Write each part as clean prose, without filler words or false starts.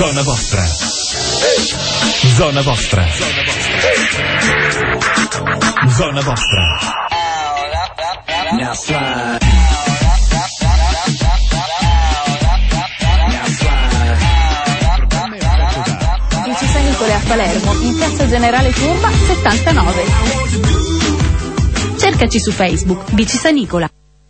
Zona vostra. Zona vostra. Zona vostra. Now slide. Bici Sanicole a Palermo, in piazza Generale Turba 79. Cercaci su Facebook, Bici Sanicola.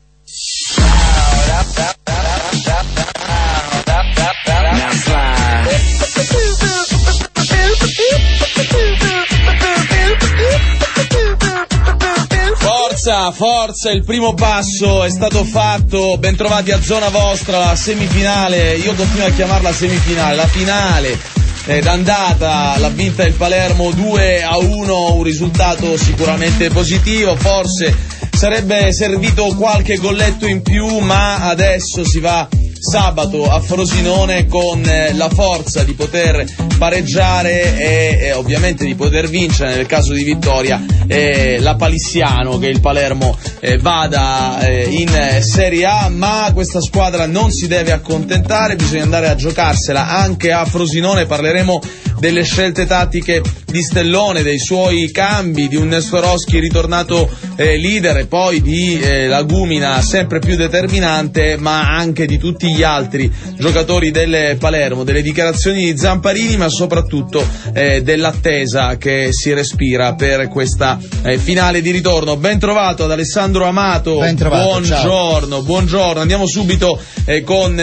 Forza, il primo passo è stato fatto, bentrovati a Zona Vostra, la semifinale, io continuo a chiamarla semifinale, la finale d'andata l'ha vinta il Palermo 2-1, un risultato sicuramente positivo, forse sarebbe servito qualche golletto in più, ma adesso si va sabato a Frosinone con la forza di poter pareggiare e ovviamente di poter vincere nel caso di vittoria la Palissiano, che il Palermo vada in Serie A, ma questa squadra non si deve accontentare, bisogna andare a giocarsela anche a Frosinone. Parleremo delle scelte tattiche di Stellone, dei suoi cambi, di un Nestorowski ritornato leader e poi di Lagumina sempre più determinante, ma anche di tutti gli altri giocatori del Palermo, delle dichiarazioni di Zamparini, ma soprattutto dell'attesa che si respira per questa finale di ritorno. Ben trovato ad Alessandro Amato. Ben trovato, buongiorno. Andiamo subito con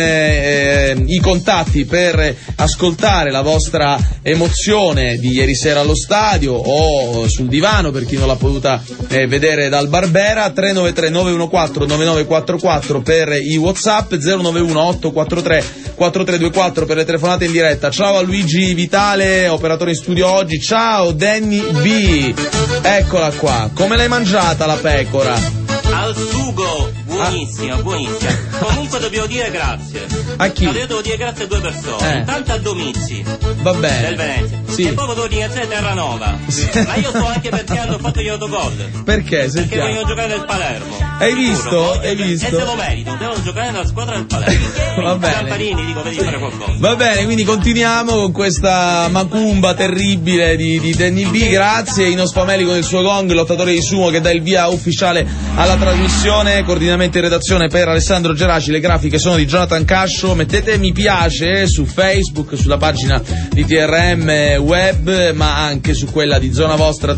i contatti per ascoltare la vostra emozione di ieri sera allo stadio o sul divano per chi non l'ha potuta vedere dal Barbera. 393 914 9944 per i WhatsApp, 091 843 4324 per le telefonate in diretta. Ciao a Luigi Vitale, operatore in studio oggi. Ciao Danny B, eccola qua. Come l'hai mangiata la pecora? Al sugo, buonissima. Comunque dobbiamo dire grazie. A chi? Allora, io devo dire grazie a due persone. Intanto a Domizi, va bene, del Venezia, sì. E poi devo ringraziare Terranova, sì. Ma io so anche perché hanno fatto gli autogol. Perché? Sentiamo. Perché vogliono giocare nel Palermo. Hai visto? E se lo meritano, devono giocare nella squadra del Palermo. Va bene. Zamparini, dico, vedi fare qualcosa. Va bene, quindi continuiamo con questa macumba terribile di Danny B. Grazie Ino Spameli con il suo gong, lottatore di sumo, che dà il via ufficiale alla trasmissione. Coordinamento in redazione per Alessandro Geraci, le grafiche sono di Jonathan Cascio. Mettete mi piace su Facebook, sulla pagina di TRM Web, ma anche su quella di Zona Vostra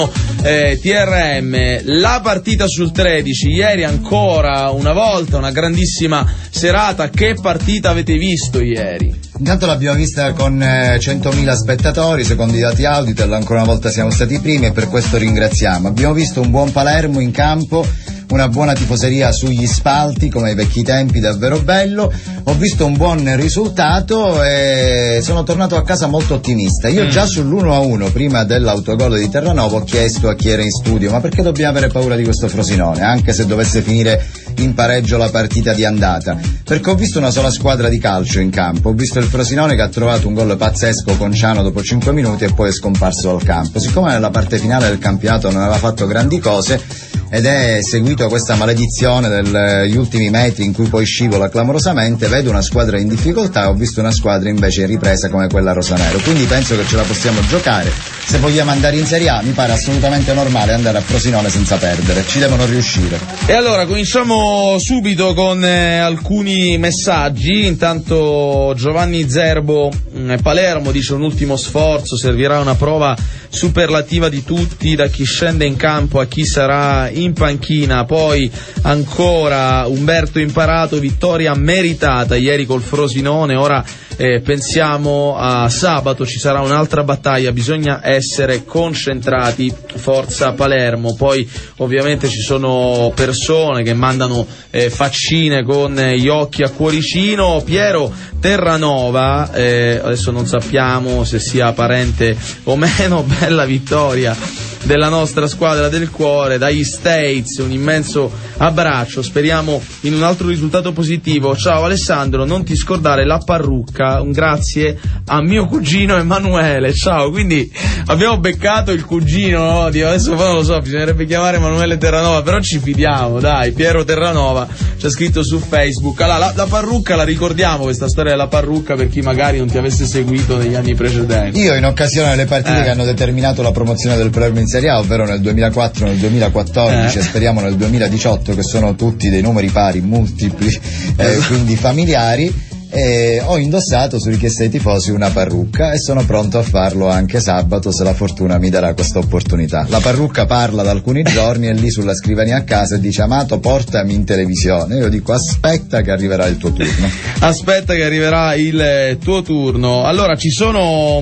TRM. La partita sul 13, ieri ancora una volta una grandissima serata. Che partita avete visto ieri? Intanto l'abbiamo vista con 100.000 spettatori, secondo i dati Auditel, ancora una volta siamo stati i primi e per questo ringraziamo. Abbiamo visto un buon Palermo in campo, una buona tifoseria sugli spalti come ai vecchi tempi, davvero bello. Ho visto un buon risultato e sono tornato a casa molto ottimista. Io già sull'1-1 prima dell'autogol di Terranova ho chiesto a chi era in studio: ma perché dobbiamo avere paura di questo Frosinone, anche se dovesse finire in pareggio la partita di andata? Perché ho visto una sola squadra di calcio in campo, ho visto il Frosinone che ha trovato un gol pazzesco con Ciano dopo 5 minuti e poi è scomparso dal campo. Siccome nella parte finale del campionato non aveva fatto grandi cose ed è seguito questa maledizione degli ultimi metri in cui poi scivola clamorosamente, vedo una squadra in difficoltà, ho visto una squadra invece in ripresa come quella rosanero, quindi penso che ce la possiamo giocare. Se vogliamo andare in Serie A mi pare assolutamente normale andare a Frosinone senza perdere, ci devono riuscire. E allora cominciamo subito con alcuni messaggi. Intanto Giovanni Zerbo, Palermo, dice: un ultimo sforzo, servirà una prova superlativa di tutti, da chi scende in campo a chi sarà in panchina. Poi ancora Umberto Imparato, vittoria meritata ieri col Frosinone, ora pensiamo a sabato, ci sarà un'altra battaglia, bisogna essere concentrati, forza Palermo. Poi ovviamente ci sono persone che mandano faccine con gli occhi a cuoricino. Piero Terranova, adesso non sappiamo se sia parente o meno, bella vittoria della nostra squadra del cuore, dagli States, un immenso abbraccio, speriamo in un altro risultato positivo. Ciao Alessandro, non ti scordare la parrucca, un grazie a mio cugino Emanuele. Ciao, quindi abbiamo beccato il cugino, no? Adesso poi non lo so, bisognerebbe chiamare Emanuele Terranova, però ci fidiamo, dai, Piero Terranova c'è scritto su Facebook. Allora, la parrucca la ricordiamo, questa storia della parrucca, per chi magari non ti avesse seguito negli anni precedenti. Io, in occasione delle partite che hanno determinato la promozione del Palermo in Serie A, ovvero nel 2004, nel 2014 e speriamo nel 2018, che sono tutti dei numeri pari, multipli, quindi familiari, ho indossato su richiesta dei tifosi una parrucca e sono pronto a farlo anche sabato, se la fortuna mi darà questa opportunità. La parrucca parla da alcuni giorni, è lì sulla scrivania a casa e dice: Amato, portami in televisione. Io dico: aspetta che arriverà il tuo turno. Aspetta che arriverà il tuo turno. Allora, ci sono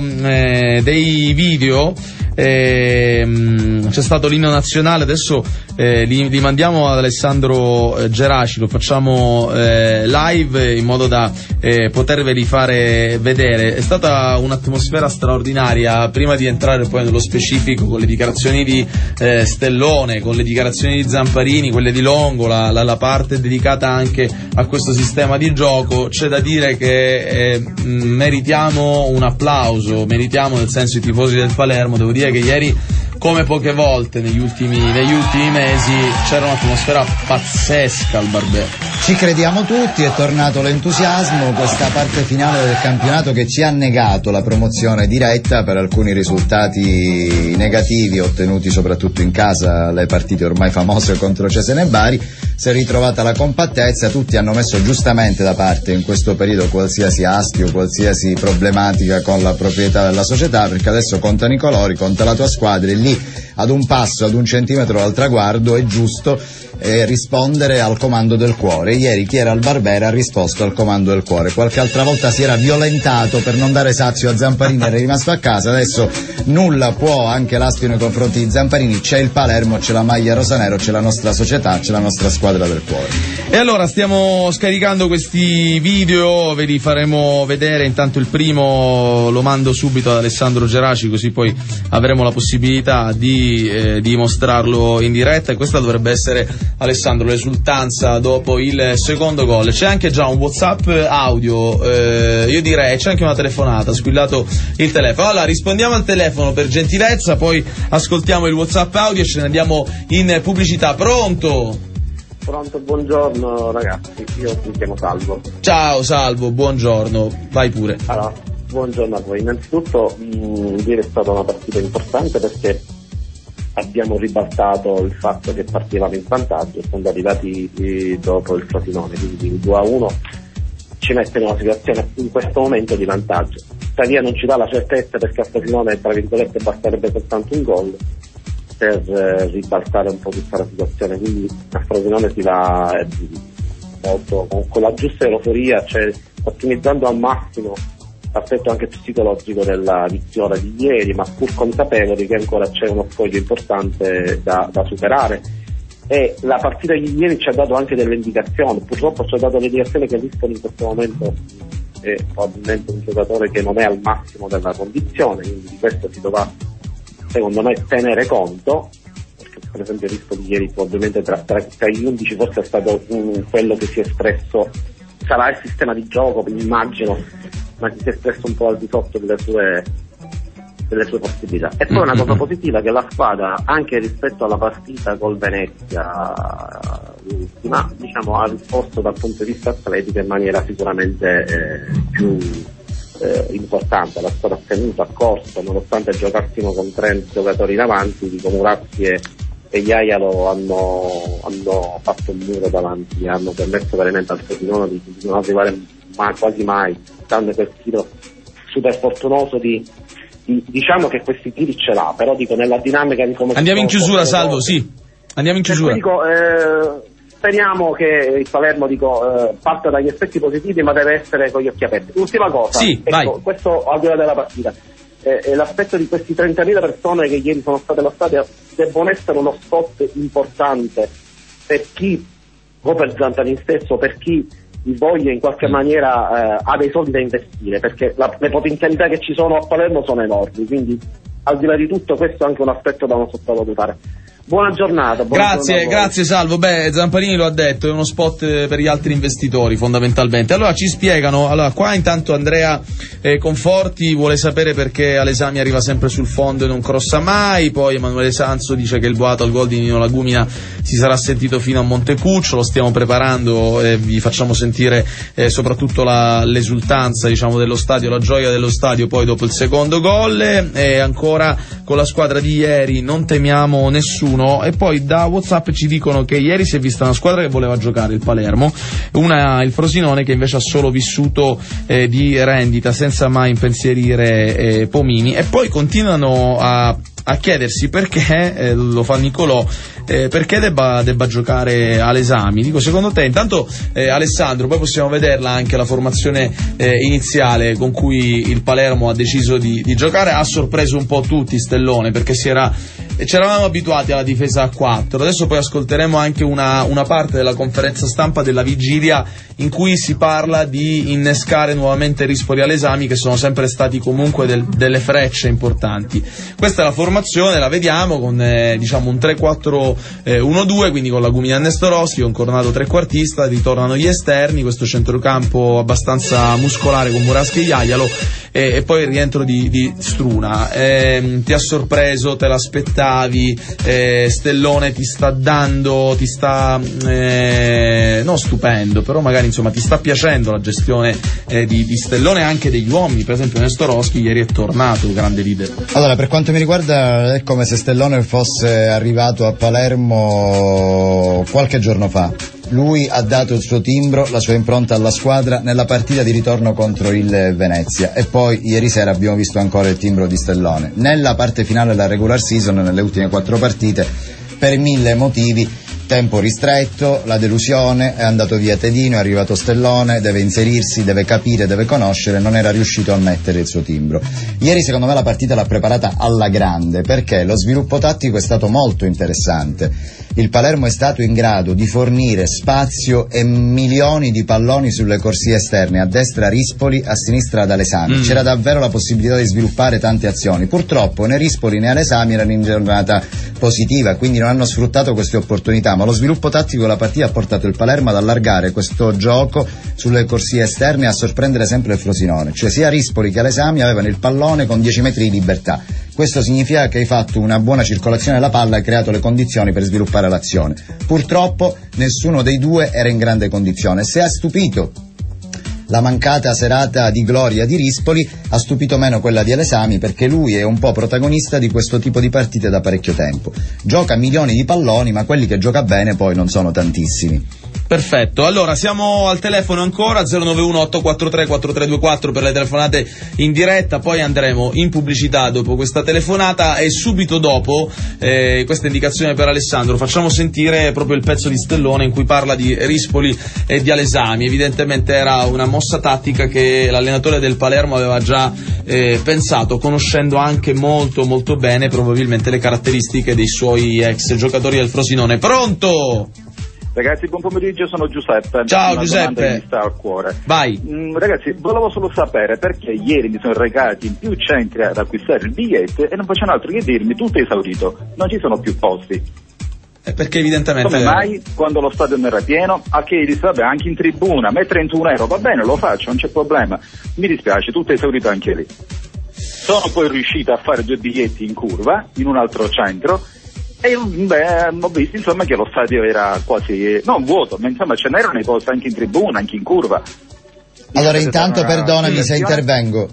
dei video, c'è stato l'inno nazionale, adesso li mandiamo ad Alessandro Geraci, lo facciamo live in modo da poterveli fare vedere. È stata un'atmosfera straordinaria, prima di entrare poi nello specifico con le dichiarazioni di Stellone, con le dichiarazioni di Zamparini, quelle di Longo, la parte dedicata anche a questo sistema di gioco. C'è da dire che meritiamo un applauso, meritiamo nel senso i tifosi del Palermo. Devo dire che ieri, come poche volte negli ultimi mesi, c'era un'atmosfera pazzesca al Barbera. Ci crediamo tutti, è tornato l'entusiasmo, questa parte finale del campionato che ci ha negato la promozione diretta per alcuni risultati negativi ottenuti soprattutto in casa, le partite ormai famose contro Cesena e Bari. Si è ritrovata la compattezza, tutti hanno messo giustamente da parte in questo periodo qualsiasi astio, qualsiasi problematica con la proprietà della società, perché adesso contano i colori, conta la tua squadra, e lì ad un passo, ad un centimetro dal traguardo è giusto rispondere al comando del cuore. Ieri chi era al Barbera ha risposto al comando del cuore, qualche altra volta si era violentato per non dare sazio a Zamparini, era rimasto a casa, adesso nulla può anche l'astio nei confronti di Zamparini, c'è il Palermo, c'è la maglia rosanero, c'è la nostra società, c'è la nostra squadra del cuore. E allora stiamo scaricando questi video, ve li faremo vedere. Intanto il primo lo mando subito ad Alessandro Geraci, così poi avremo la possibilità di mostrarlo in diretta. E questa dovrebbe essere, Alessandro, l'esultanza dopo il secondo gol. C'è anche già un WhatsApp audio, io direi c'è anche una telefonata, ha squillato il telefono. Allora rispondiamo al telefono per gentilezza, poi ascoltiamo il WhatsApp audio e ce ne andiamo in pubblicità. Pronto? Pronto, buongiorno ragazzi, io mi chiamo Salvo. Ciao Salvo, buongiorno, vai pure. Allora, buongiorno a voi. Innanzitutto ieri è stata una partita importante perché abbiamo ribaltato il fatto che partivamo in vantaggio, siamo arrivati dopo il Frosinone, quindi il 2-1 ci mette in una situazione in questo momento di vantaggio. Tuttavia non ci dà la certezza, perché a Frosinone, tra virgolette, basterebbe soltanto un gol per ribaltare un po' tutta la situazione, quindi a Frosinone si va molto con la giusta euforia, cioè ottimizzando al massimo l'aspetto anche psicologico della vittoria di ieri, ma pur consapevoli che ancora c'è uno scoglio importante da superare. E la partita di ieri ci ha dato anche delle indicazioni, purtroppo ci ha dato l'indicazione che Listoni in questo momento è probabilmente un giocatore che non è al massimo della condizione, quindi di questo si dovrà, secondo me, tenere conto, perché per esempio il rischio di ieri probabilmente tra gli 11 forse è stato quello che si è espresso, sarà il sistema di gioco, immagino, ma si è espresso un po' al di sotto delle sue possibilità. E poi una cosa positiva, che la squadra, anche rispetto alla partita col Venezia l'ultima, diciamo, ha risposto dal punto di vista atletico in maniera sicuramente più importante. La squadra ha tenuto, ha corso, nonostante giocassimo con 30 giocatori in avanti, Dico Murazzi e Iaialo hanno fatto un muro davanti, hanno permesso veramente al Frosinone di non arrivare quasi mai, dando quel tiro super fortunoso diciamo che questi tiri ce l'ha, però dico nella dinamica di come andiamo in chiusura, Salvo, sì, andiamo in chiusura. Speriamo che il Palermo parta dagli aspetti positivi, ma deve essere con gli occhi aperti. Ultima cosa, sì, ecco, questo al di là della partita, l'aspetto di questi 30.000 persone che ieri sono state allo stadio debbono essere uno spot importante per chi, o per Zamparini stesso, per chi voglia in qualche maniera ha dei soldi da investire, perché le potenzialità che ci sono a Palermo sono enormi, quindi al di là di tutto questo è anche un aspetto da non sottovalutare. Buona giornata. Grazie Salvo. Zamparini lo ha detto, è uno spot per gli altri investitori fondamentalmente. Allora ci spiegano, qua intanto Andrea Conforti vuole sapere perché Alesami arriva sempre sul fondo e non crossa mai, poi Emanuele Sanzo dice che il boato al gol di Nino Lagumina si sarà sentito fino a Montecuccio, lo stiamo preparando e vi facciamo sentire soprattutto l'esultanza, diciamo, dello stadio, la gioia dello stadio poi dopo il secondo gol. E ancora con la squadra di ieri non temiamo nessuno. E poi da WhatsApp ci dicono che ieri si è vista una squadra che voleva giocare, il Palermo, il Frosinone che invece ha solo vissuto di rendita senza mai impensierire Pomini, e poi continuano a chiedersi perché, lo fa Nicolò, perché debba giocare Alesami. Dico, secondo te, intanto Alessandro, poi possiamo vederla anche la formazione iniziale con cui il Palermo ha deciso di giocare, ha sorpreso un po' tutti Stellone, perché ci eravamo abituati alla difesa a 4, adesso poi ascolteremo anche una parte della conferenza stampa della vigilia in cui si parla di innescare nuovamente Rispoli e Alesami, che sono sempre stati comunque delle importanti. Questa è la formazione, la vediamo con diciamo un 3-4-1-2, quindi con Lagumina e Nestorowski, con Cornado trequartista, ritornano gli esterni, questo centrocampo abbastanza muscolare con Muraschi e Iaialo, e poi il rientro di Struna. Ti ha sorpreso, te l'aspettavi? Stellone ti sta non stupendo, però magari insomma ti sta piacendo la gestione di Stellone e anche degli uomini, per esempio Nestorowski ieri è tornato grande leader. Allora, per quanto mi riguarda è come se Stellone fosse arrivato a Palermo qualche giorno fa. Lui ha dato il suo timbro, la sua impronta alla squadra nella partita di ritorno contro il Venezia, e poi ieri sera abbiamo visto ancora il timbro di Stellone. Nella parte finale della regular season, nelle ultime 4 partite, per 1000 motivi, tempo ristretto, la delusione, è andato via Tedino, è arrivato Stellone, deve inserirsi, deve capire, deve conoscere, non era riuscito a mettere il suo timbro. Ieri secondo me la partita l'ha preparata alla grande, perché lo sviluppo tattico è stato molto interessante. Il Palermo è stato in grado di fornire spazio e milioni di palloni sulle corsie esterne, a destra Rispoli, a sinistra ad Alesami. C'era davvero la possibilità di sviluppare tante azioni. Purtroppo né Rispoli né Alesami erano in giornata positiva, quindi non hanno sfruttato queste opportunità, ma lo sviluppo tattico della partita ha portato il Palermo ad allargare questo gioco sulle corsie esterne e a sorprendere sempre il Frosinone. Cioè sia Rispoli che Alesami avevano il pallone con 10 metri di libertà. Questo significa che hai fatto una buona circolazione della palla e hai creato le condizioni per sviluppare l'azione. Purtroppo nessuno dei due era in grande condizione. Se ha stupito la mancata serata di gloria di Rispoli, ha stupito meno quella di Alesami, perché lui è un po' protagonista di questo tipo di partite da parecchio tempo. Gioca milioni di palloni, ma quelli che gioca bene poi non sono tantissimi. Perfetto, allora siamo al telefono ancora, 091 843 4324 per le telefonate in diretta, poi andremo in pubblicità dopo questa telefonata, e subito dopo questa indicazione per Alessandro facciamo sentire proprio il pezzo di Stellone in cui parla di Rispoli e di Alesami. Evidentemente era una mossa tattica che l'allenatore del Palermo aveva già pensato, conoscendo anche molto molto bene probabilmente le caratteristiche dei suoi ex giocatori del Frosinone. Pronto? Ragazzi, buon pomeriggio, sono Giuseppe. Ciao Giuseppe. Giuseppe. Mi sta al cuore. Vai. Ragazzi, volevo solo sapere perché ieri mi sono recati in più centri ad acquistare il biglietto e non facevano altro che dirmi tutto è esaurito, non ci sono più posti. Perché evidentemente... Come mai, quando lo stadio non era pieno, a che disse, vabbè, anche in tribuna, a me 31 euro, va bene, lo faccio, non c'è problema. Mi dispiace, tutto è esaurito anche lì. Sono poi riuscito a fare 2 biglietti in curva, in un altro centro, e ho visto insomma che lo stadio era quasi, non vuoto, ma insomma ce n'erano i posti anche in tribuna, anche in curva. Allora intanto perdonami se intervengo,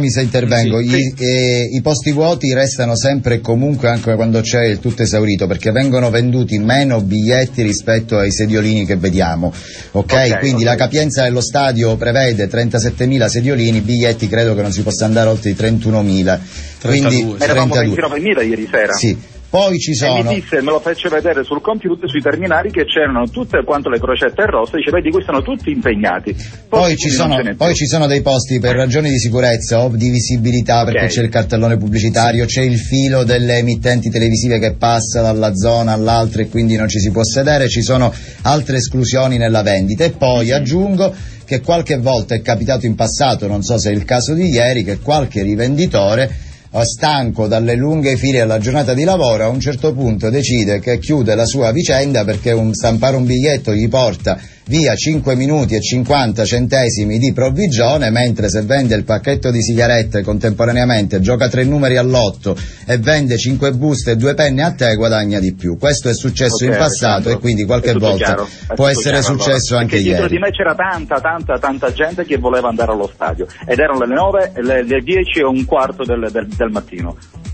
sì. I posti vuoti restano sempre e comunque anche quando c'è il tutto esaurito, perché vengono venduti meno biglietti rispetto ai sediolini che vediamo, ok? Quindi la capienza dello stadio prevede 37.000 sediolini, biglietti credo che non si possa andare oltre i 31.000, quindi eravamo 29.000 ieri sera. Sì. Poi ci sono... E mi disse, me lo faccio vedere sul computer, sui terminali, che c'erano tutte quanto le crocette rosse, dice, vedi, questi sono tutti impegnati. Poi ci sono dei posti per ragioni di sicurezza o di visibilità, perché c'è il cartellone pubblicitario, c'è il filo delle emittenti televisive che passa dalla zona all'altra e quindi non ci si può sedere, ci sono altre esclusioni nella vendita. E poi aggiungo che qualche volta è capitato in passato, non so se è il caso di ieri, che qualche rivenditore stanco dalle lunghe file alla giornata di lavoro, a un certo punto decide che chiude la sua vicenda perché stampare un biglietto gli porta via 5 minuti e 50 centesimi di provvigione, mentre se vende il pacchetto di sigarette contemporaneamente, gioca 3 numeri all'otto e vende 5 buste e 2 penne a te, guadagna di più. Questo è successo in passato e quindi qualche volta può essere successo anche ieri. Dietro di me c'era tanta gente che voleva andare allo stadio ed erano le 9, le 10 e un quarto del mattino.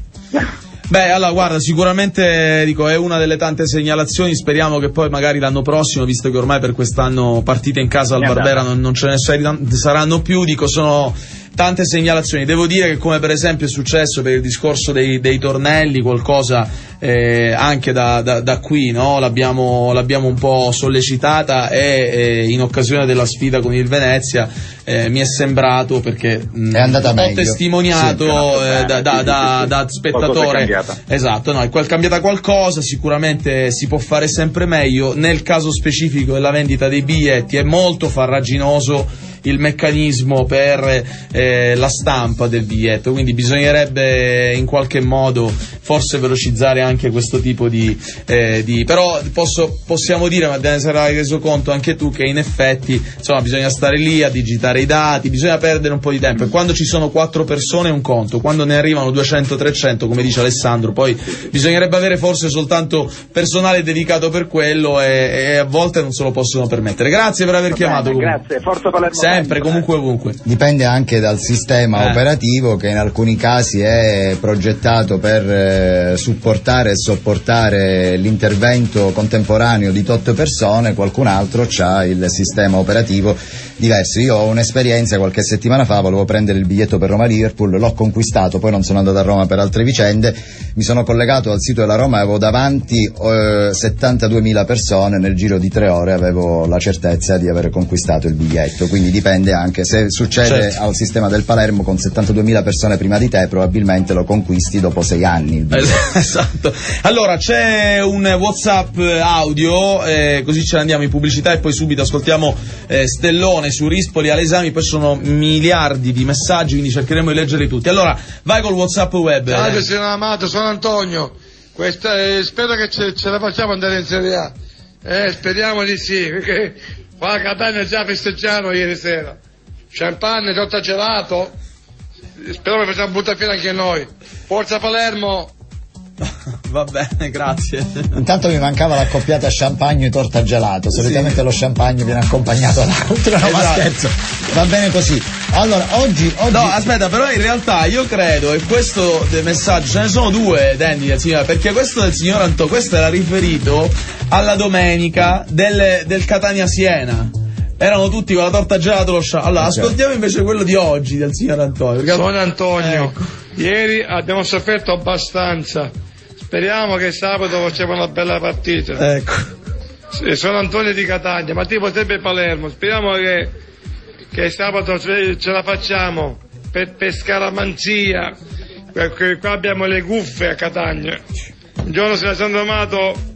Beh, allora guarda, sicuramente dico è una delle tante segnalazioni, speriamo che poi magari l'anno prossimo, visto che ormai per quest'anno partite in casa al Barbera non ce ne saranno più, dico sono tante segnalazioni. Devo dire che come per esempio è successo per il discorso dei tornelli, qualcosa anche da qui, no? L'abbiamo un po' sollecitata e in occasione della sfida con il Venezia mi è sembrato, perché è andata meglio. Ho testimoniato da spettatore. Esatto, no, è cambiata qualcosa, sicuramente si può fare sempre meglio. Nel caso specifico della vendita dei biglietti è molto farraginoso il meccanismo per la stampa del biglietto, quindi bisognerebbe in qualche modo forse velocizzare anche questo tipo di però possiamo dire, ma te ne sarai reso conto anche tu, che in effetti insomma bisogna stare lì a digitare i dati, bisogna perdere un po' di tempo, e quando ci sono 4 persone è un conto, quando ne arrivano 200-300 come dice Alessandro, poi bisognerebbe avere forse soltanto personale dedicato per quello e a volte non se lo possono permettere. Grazie per aver chiamato. Grazie, forza Palermo. Sempre, comunque, ovunque. Dipende anche dal sistema operativo, che in alcuni casi è progettato per supportare e sopportare l'intervento contemporaneo di tot persone, qualcun altro ha il sistema operativo diverso. Io ho un'esperienza, qualche settimana fa volevo prendere il biglietto per Roma-Liverpool, l'ho conquistato, poi non sono andato a Roma per altre vicende, mi sono collegato al sito della Roma e avevo davanti 72.000 persone, nel giro di 3 ore avevo la certezza di aver conquistato il biglietto, quindi dipende anche, se succede al sistema del Palermo con 72.000 persone prima di te, probabilmente lo conquisti dopo 6 anni il biglietto. Esatto. Allora c'è un WhatsApp audio, così ce ne andiamo in pubblicità e poi subito ascoltiamo Stellone su Rispoli all'esame, poi sono miliardi di messaggi, quindi cercheremo di leggerli tutti. Allora vai col WhatsApp web. Ciao, sono Amato, sono Antonio. Spero che ce la facciamo andare in Serie A. Speriamo di sì, perché qua a Catania già festeggiamo ieri sera. Champagne, torta gelato. Spero che facciamo buttare fine anche noi. Forza Palermo! Va bene, grazie. Intanto mi mancava l'accoppiata champagne e torta gelato. Solitamente lo champagne viene accompagnato da altro, no, ma scherzo. Va bene così. Allora, oggi... No, aspetta, però in realtà io credo, e questo del messaggio, ce ne sono 2, Danny, del signore, perché questo del signor Antonio, questo era riferito alla domenica del Catania-Siena. Erano tutti con la torta gelato, lo champagne. Allora, ascoltiamo invece quello di oggi del signor Antonio. Perché... Sono Antonio. Ecco. Ieri abbiamo sofferto abbastanza. Speriamo che sabato facciamo una bella partita. Ecco. Sono Antonio di Catania, ma tipo sempre Palermo. Speriamo che sabato ce la facciamo per scaramanzia. Qua abbiamo le guffe a Catania. Un giorno se la sono amato.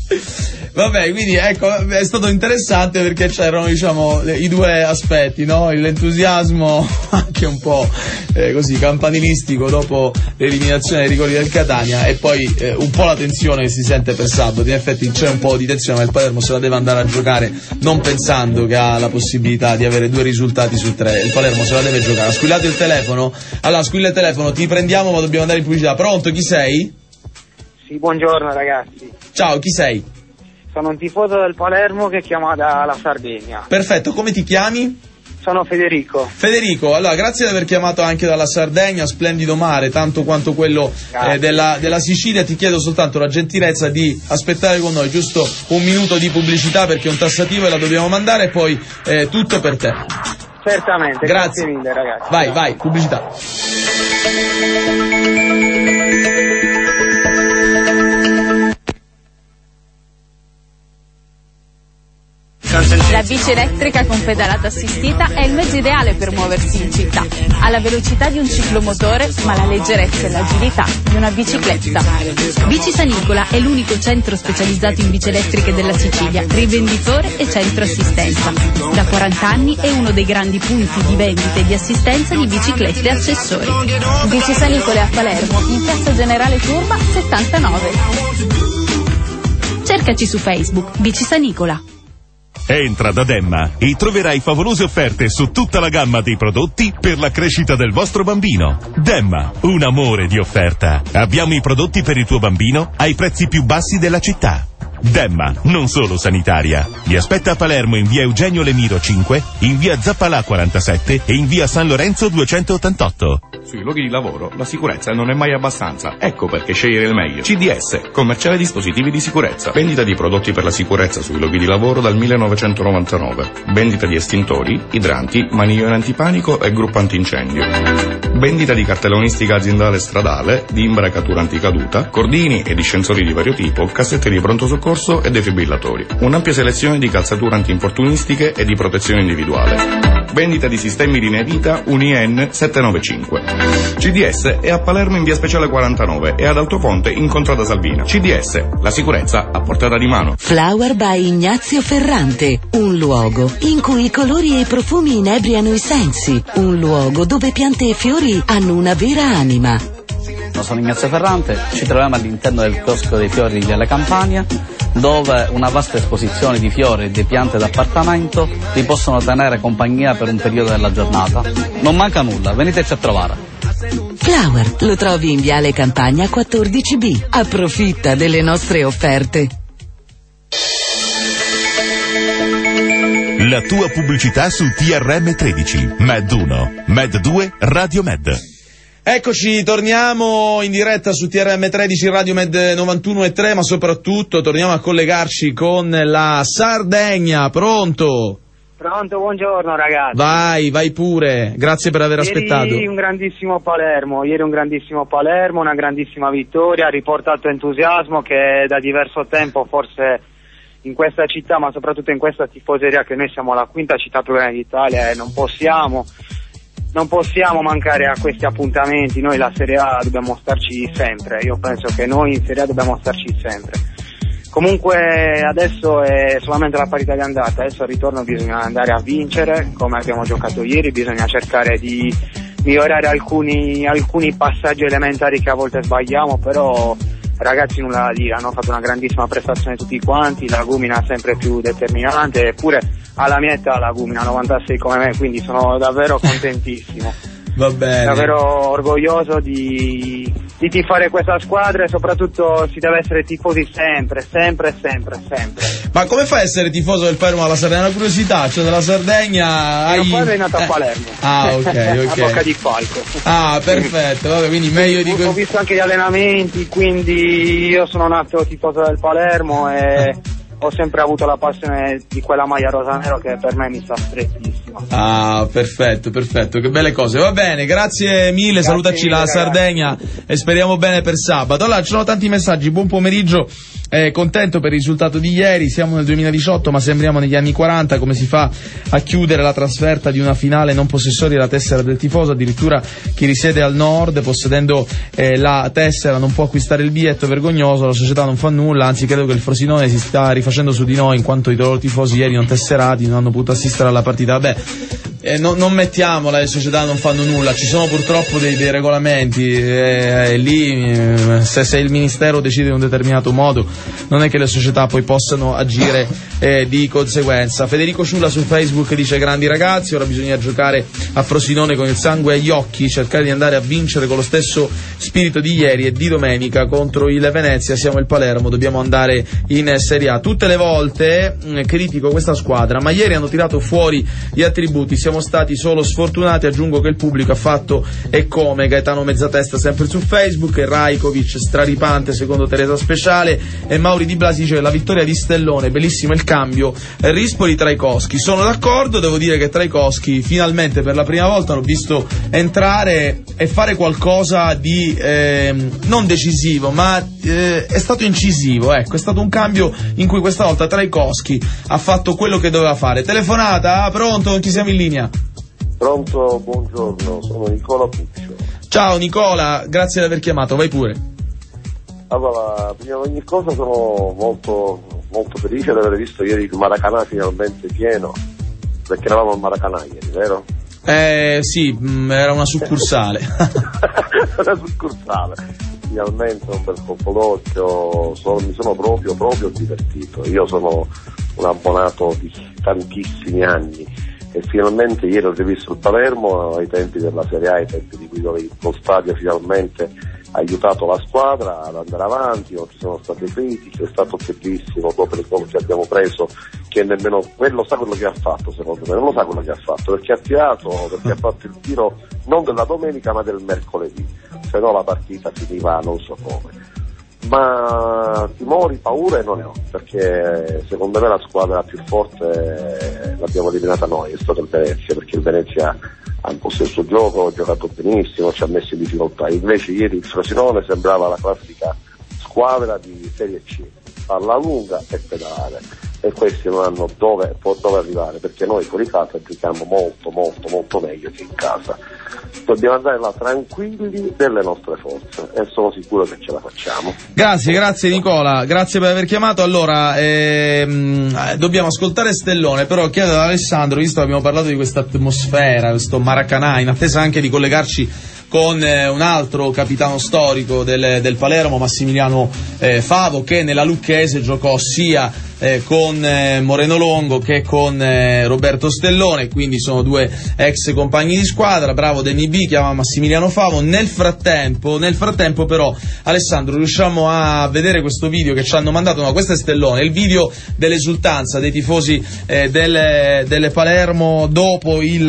Vabbè, quindi ecco, è stato interessante perché c'erano, diciamo, i 2 aspetti, no? L'entusiasmo anche un po' così campanilistico dopo l'eliminazione dei rigori del Catania, e poi un po' la tensione che si sente per sabato. In effetti c'è un po' di tensione, ma il Palermo se la deve andare a giocare non pensando che ha la possibilità di avere 2 risultati su 3. Il Palermo se la deve giocare. Squillate il telefono. Allora, squilla il telefono, ti prendiamo ma dobbiamo andare in pubblicità. Pronto, chi sei? Sì, buongiorno ragazzi. Ciao, chi sei? Sono un tifoso del Palermo che chiama dalla Sardegna. Perfetto, come ti chiami? Sono Federico. Federico, allora grazie di aver chiamato anche dalla Sardegna, splendido mare, tanto quanto quello della Sicilia. Ti chiedo soltanto la gentilezza di aspettare con noi giusto un minuto di pubblicità, perché un tassativo e la dobbiamo mandare, e poi tutto per te. Certamente, grazie mille ragazzi. Vai, pubblicità. Concentrate. La bici elettrica con pedalata assistita è il mezzo ideale per muoversi in città. Ha la velocità di un ciclomotore, ma la leggerezza e l'agilità di una bicicletta. Bici Sanicola è l'unico centro specializzato in bici elettriche della Sicilia, rivenditore e centro assistenza. Da 40 anni è uno dei grandi punti di vendita e di assistenza di biciclette e accessori. Bici Sanicola a Palermo, in piazza Generale Turba 79. Cercaci su Facebook, Bici Sanicola. Entra da Demma e troverai favolose offerte su tutta la gamma dei prodotti per la crescita del vostro bambino. Demma, un amore di offerta. Abbiamo i prodotti per il tuo bambino ai prezzi più bassi della città. Demma, non solo sanitaria. Vi aspetta a Palermo in via Eugenio Lemiro 5, in via Zappalà 47 e in via San Lorenzo 288. Sui luoghi di lavoro la sicurezza non è mai abbastanza. Ecco perché scegliere il meglio. CDS, commerciale dispositivi di sicurezza. Vendita di prodotti per la sicurezza sui luoghi di lavoro dal 1999. Vendita di estintori, idranti, maniglie antipanico e gruppo antincendio. Vendita di cartellonistica aziendale stradale, di imbracatura anticaduta, cordini e discensori di vario tipo, cassette di pronto soccorso e defibrillatori. Un'ampia selezione di calzature antinfortunistiche e di protezione individuale. Vendita di sistemi linea vita UNIEN 795. CDS è a Palermo in via Speciale 49 e ad Altofonte in Contrada Salvina. CDS, la sicurezza a portata di mano. Flower by Ignazio Ferrante, un luogo in cui i colori e i profumi inebriano i sensi, un luogo dove piante e fiori hanno una vera anima. Sono Ignazio Ferrante, ci troviamo all'interno del chiosco dei fiori della Campania, dove una vasta esposizione di fiori e di piante d'appartamento vi possono tenere compagnia per un periodo della giornata. Non manca nulla, veniteci a trovare. Flower lo trovi in Viale Campagna 14B. Approfitta delle nostre offerte. La tua pubblicità su TRM 13, Med 1, Med 2, Radio Med. Eccoci, torniamo in diretta su TRM 13 Radio Med 91.3, ma soprattutto torniamo a collegarci con la Sardegna. Pronto? Pronto, buongiorno ragazzi. Vai pure, grazie per aver aspettato. Ieri un grandissimo Palermo, una grandissima vittoria, ha riportato entusiasmo che da diverso tempo forse in questa città, ma soprattutto in questa tifoseria, che noi siamo la quinta città più grande d'Italia e non possiamo mancare a questi appuntamenti. Noi la Serie A dobbiamo starci sempre, io penso che noi in Serie A dobbiamo starci sempre. Comunque adesso è solamente la partita di andata, adesso al ritorno bisogna andare a vincere come abbiamo giocato ieri, bisogna cercare di migliorare alcuni passaggi elementari che a volte sbagliamo, però ragazzi nulla da dire, hanno fatto una grandissima prestazione tutti quanti, la Gumina sempre più determinante, eppure alla mia età la Gumina 96 come me, quindi sono davvero contentissimo. Va bene. Davvero orgoglioso di tifare questa squadra e soprattutto si deve essere tifosi sempre. Ma come fai a essere tifoso del Palermo alla Sardegna? Una curiosità, cioè della Sardegna Mio padre è nato a Palermo. Ah, ok. A Bocca di Falco. Ah, perfetto, vabbè, quindi meglio di Ho visto anche gli allenamenti, quindi io sono nato tifoso del Palermo e ho sempre avuto la passione di quella maglia rosa-nero che per me mi sta strettissima. Ah, perfetto, che belle cose. Va bene, grazie mille, salutaci la Sardegna e speriamo bene per sabato. Allora, ci sono tanti messaggi, buon pomeriggio. Contento per il risultato di ieri, siamo nel 2018 ma sembriamo negli anni 40, come si fa a chiudere la trasferta di una finale non possessori della tessera del tifoso, addirittura chi risiede al nord possedendo la tessera non può acquistare il biglietto, vergognoso, la società non fa nulla, anzi credo che il Frosinone si sta rifacendo su di noi in quanto i loro tifosi ieri non tesserati non hanno potuto assistere alla partita. Vabbè, non mettiamola, le società non fanno nulla, ci sono purtroppo dei regolamenti, lì se il ministero decide in un determinato modo non è che le società poi possano agire di conseguenza. Federico Ciulla su Facebook dice: grandi ragazzi, ora bisogna giocare a Frosinone con il sangue agli occhi, cercare di andare a vincere con lo stesso spirito di ieri e di domenica contro il Venezia. Siamo il Palermo, dobbiamo andare in Serie A. Tutte le volte critico questa squadra, ma ieri hanno tirato fuori gli attributi, siamo siamo stati solo sfortunati. Aggiungo che il pubblico ha fatto e come. Gaetano Mezzatesta sempre su Facebook, e Rajkovic straripante secondo Teresa Speciale, e Mauri Di Blasi dice la vittoria di Stellone, bellissimo il cambio, Rispoli-Trajkovskij. Sono d'accordo, devo dire che Trajkovskij finalmente per la prima volta l'ho visto entrare e fare qualcosa di non decisivo, ma è stato incisivo, ecco, è stato un cambio in cui questa volta Trajkovskij ha fatto quello che doveva fare. Telefonata, pronto? Con chi siamo in linea? Pronto, buongiorno, sono Nicola Puccio. Ciao Nicola, grazie di aver chiamato, vai pure. Allora, prima di ogni cosa sono molto felice di aver visto ieri il Maracanã finalmente pieno, perché eravamo al Maracanã ieri, vero? Sì, era una succursale. Una succursale, finalmente un bel colpo d'occhio, mi sono proprio divertito. Io sono un abbonato di tantissimi anni e finalmente ieri ho rivisto il Palermo ai tempi della Serie A, ai tempi di Guido, lo stadio finalmente ha aiutato la squadra ad andare avanti, non ci sono state critiche, è stato bellissimo dopo il gol che abbiamo preso, che nemmeno quello sa quello che ha fatto, secondo me, non lo sa quello che ha fatto, perché ha tirato, perché ha fatto il tiro non della domenica ma del mercoledì, se no la partita finiva non so come. Ma timori, paure non ne ho, perché secondo me la squadra più forte l'abbiamo eliminata noi, è stato il Venezia, perché il Venezia ha imposto il suo gioco, ha giocato benissimo, ci ha messo in difficoltà. Invece ieri il Frosinone sembrava la classica squadra di Serie C, palla lunga e pedalare, e questi non hanno dove arrivare, perché noi fuori casa giochiamo molto meglio che in casa. Dobbiamo andare là tranquilli delle nostre forze e sono sicuro che ce la facciamo. Grazie Nicola, grazie per aver chiamato. Allora dobbiamo ascoltare Stellone, però chiedo ad Alessandro, visto che abbiamo parlato di questa atmosfera, questo Maracanã, in attesa anche di collegarci con un altro capitano storico del Palermo, Massimiliano Favo, che nella Lucchese giocò sia con Moreno Longo che con Roberto Stellone, quindi sono due ex compagni di squadra. Bravo Danny B, chiama Massimiliano Favo. Nel frattempo però, Alessandro, riusciamo a vedere questo video che ci hanno mandato? No, questo è Stellone, il video dell'esultanza dei tifosi delle Palermo dopo il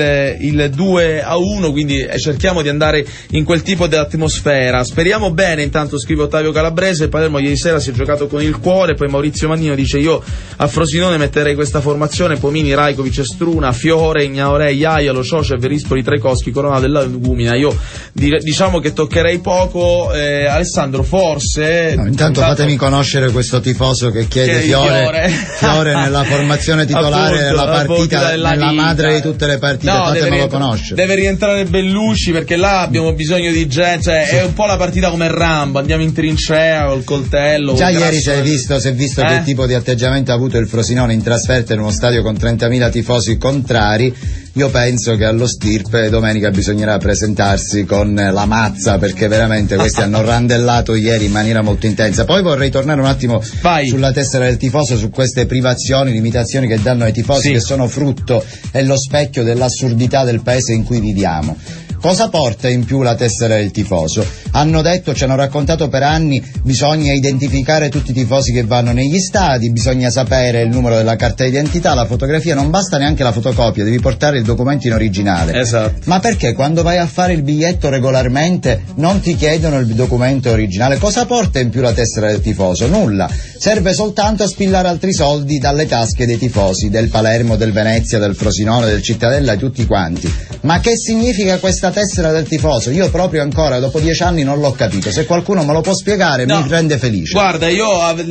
2-1, quindi cerchiamo di andare in quel tipo di atmosfera. Speriamo bene. Intanto scrive Ottavio Calabrese, il Palermo ieri sera si è giocato con il cuore. Poi Maurizio Mannino dice: io a Frosinone metterei questa formazione: Pomini, Rajkovic, Struna, Fiore, Ignaore, Iaia, Lo Cioce, Verispoli, Trajkovskij, Corona della Lugumina. Io diciamo che toccherei poco. Alessandro, forse intanto fatemi conoscere questo tifoso che chiede Fiore nella formazione titolare della partita, nella madre di tutte le partite. No, fatemelo conoscere. Deve rientrare Bellucci, perché là abbiamo bisogno di gente, cioè è un po' la partita come Rambo, andiamo in trincea col coltello. Già ieri si è visto che tipo di atteggiamento ha avuto il Frosinone in trasferta in uno stadio con 30.000 tifosi contrari. Io penso che allo Stirpe domenica bisognerà presentarsi con la mazza, perché veramente questi hanno randellato ieri in maniera molto intensa. Poi vorrei tornare un attimo sulla tessera del tifoso, su queste privazioni, limitazioni che danno ai tifosi, che sono frutto e lo specchio dell'assurdità del paese in cui viviamo. Cosa porta in più la tessera del tifoso? Hanno detto, ci hanno raccontato per anni, bisogna identificare tutti i tifosi che vanno negli stadi, bisogna sapere il numero della carta d'identità, la fotografia, non basta neanche la fotocopia, devi portare il documento in originale. Esatto. Ma perché quando vai a fare il biglietto regolarmente non ti chiedono il documento originale? Cosa porta in più la tessera del tifoso? Nulla. Serve soltanto a spillare altri soldi dalle tasche dei tifosi, del Palermo, del Venezia, del Frosinone, del Cittadella e tutti quanti. Ma che significa questa tessera del tifoso? Io proprio ancora dopo 10 anni non l'ho capito. Se qualcuno me lo può spiegare mi rende felice. Guarda, io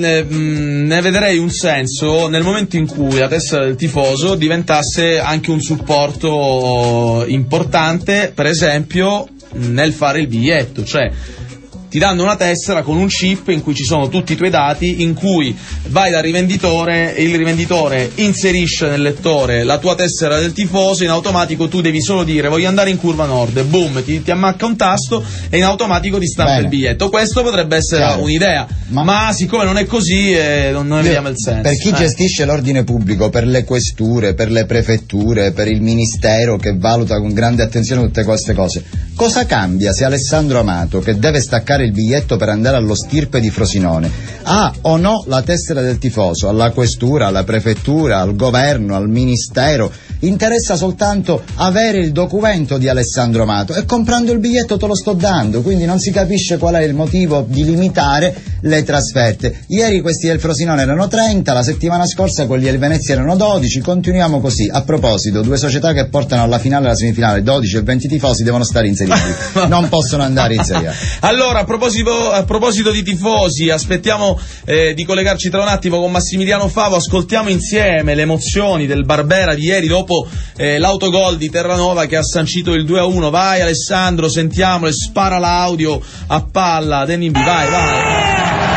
ne vedrei un senso nel momento in cui la tessera del tifoso diventasse anche un supporto importante, per esempio nel fare il biglietto, cioè ti danno una tessera con un chip in cui ci sono tutti i tuoi dati, in cui vai dal rivenditore e il rivenditore inserisce nel lettore la tua tessera del tifoso, in automatico tu devi solo dire voglio andare in curva nord, boom, ti ammacca un tasto e in automatico ti stampa il biglietto. Questo potrebbe essere un'idea, ma siccome non è così non ne vediamo il senso. Per chi gestisce l'ordine pubblico, per le questure, per le prefetture, per il ministero che valuta con grande attenzione tutte queste cose, cosa cambia se Alessandro Amato, che deve staccare il biglietto per andare allo Stirpe di Frosinone, ha o no la tessera del tifoso? Alla questura, alla prefettura, al governo, al ministero, interessa soltanto avere il documento di Alessandro Amato e comprando il biglietto te lo sto dando, quindi non si capisce qual è il motivo di limitare le trasferte. Ieri questi del Frosinone erano 30, la settimana scorsa quelli del Venezia erano 12, continuiamo così. A proposito, due società che portano alla finale e alla semifinale 12 e 20 tifosi devono stare in Serie B, non possono andare in Serie A. Allora, a proposito di tifosi, aspettiamo di collegarci tra un attimo con Massimiliano Favo, ascoltiamo insieme le emozioni del Barbera di ieri dopo l'autogol di Terranova che ha sancito il 2-1. Vai Alessandro, sentiamolo, spara l'audio a palla, Denimbi, vai.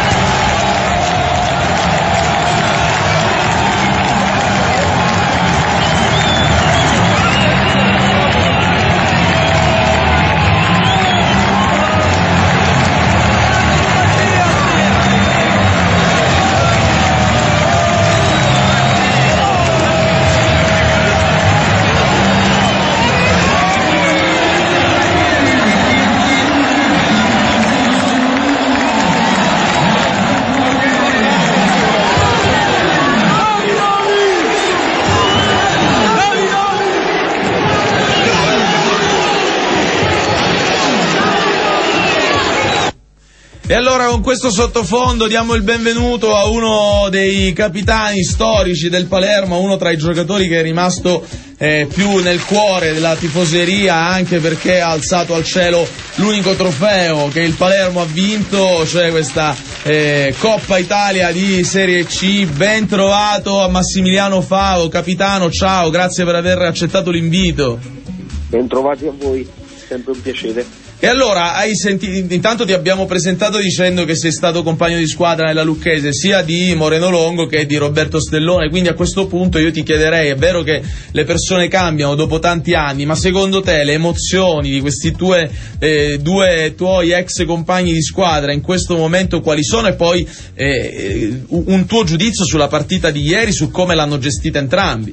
E allora con questo sottofondo diamo il benvenuto a uno dei capitani storici del Palermo, uno tra i giocatori che è rimasto più nel cuore della tifoseria, anche perché ha alzato al cielo l'unico trofeo che il Palermo ha vinto, cioè questa Coppa Italia di Serie C. Ben trovato a Massimiliano Favo, capitano, ciao, grazie per aver accettato l'invito. Ben trovati a voi, sempre un piacere. E allora, hai sentito, intanto ti abbiamo presentato dicendo che sei stato compagno di squadra nella Lucchese sia di Moreno Longo che di Roberto Stellone, quindi a questo punto io ti chiederei, è vero che le persone cambiano dopo tanti anni, ma secondo te le emozioni di questi due tuoi ex compagni di squadra in questo momento quali sono, e poi un tuo giudizio sulla partita di ieri, su come l'hanno gestita entrambi?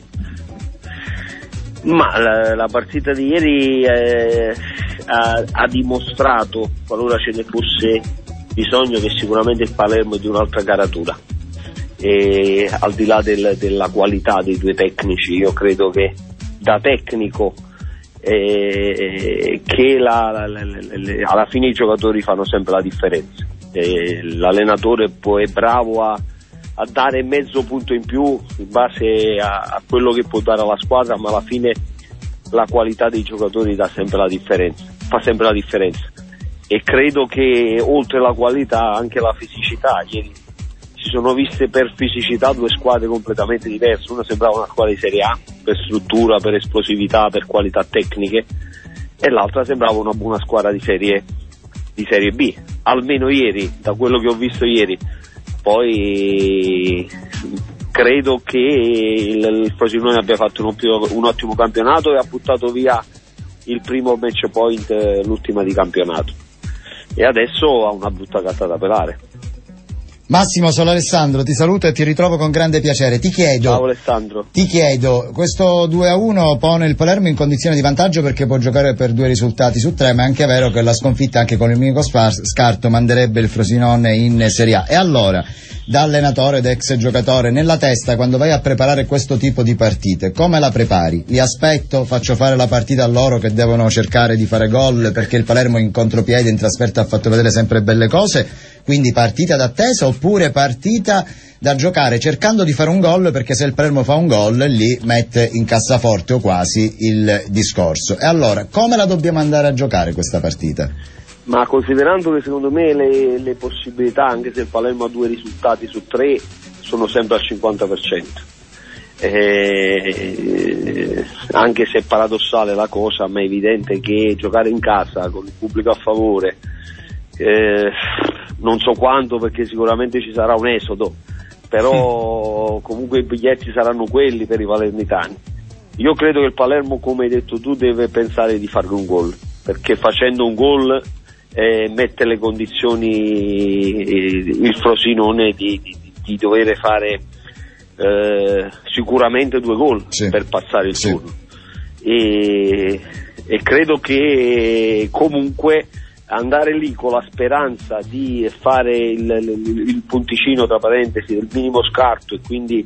Ma la partita di ieri ha dimostrato, qualora ce ne fosse bisogno, che sicuramente il Palermo è di un'altra caratura, e al di là della qualità dei due tecnici, io credo che da tecnico che alla fine i giocatori fanno sempre la differenza, l'allenatore poi è bravo a dare mezzo punto in più in base a quello che può dare alla squadra, ma alla fine la qualità dei giocatori fa sempre la differenza, e credo che oltre la qualità anche la fisicità. Ieri si sono viste per fisicità due squadre completamente diverse, una sembrava una squadra di Serie A per struttura, per esplosività, per qualità tecniche, e l'altra sembrava una buona squadra di Serie B, almeno ieri, da quello che ho visto ieri. Poi credo che il Frosinone abbia fatto un ottimo campionato e ha buttato via il primo match point, l'ultima di campionato, e adesso ha una brutta carta da pelare. Massimo, sono Alessandro, ti saluto e ti ritrovo con grande piacere. Ciao Alessandro. Ti chiedo, questo 2-1 pone il Palermo in condizione di vantaggio perché può giocare per 2 risultati su 3, ma è anche vero che la sconfitta anche con il minico scarto manderebbe il Frosinone in Serie A. E allora, da allenatore ed ex giocatore, nella testa quando vai a preparare questo tipo di partite, come la prepari? Li aspetto, faccio fare la partita a loro che devono cercare di fare gol, perché il Palermo in contropiede in trasferta ha fatto vedere sempre belle cose, quindi partita d'attesa oppure partita da giocare cercando di fare un gol, perché se il Palermo fa un gol lì mette in cassaforte o quasi il discorso. E allora, come la dobbiamo andare a giocare questa partita? Ma considerando che secondo me le possibilità, anche se il Palermo ha 2 risultati su 3, sono sempre al 50%, anche se è paradossale la cosa, ma è evidente che giocare in casa con il pubblico a favore, non so quanto, perché sicuramente ci sarà un esodo, però comunque i biglietti saranno quelli per i palermitani. Io credo che il Palermo, come hai detto tu, deve pensare di fare un gol, perché facendo un gol mette le condizioni il Frosinone di dover fare sicuramente 2 gol per passare il turno, e credo che comunque andare lì con la speranza di fare il punticino tra parentesi del minimo scarto, e quindi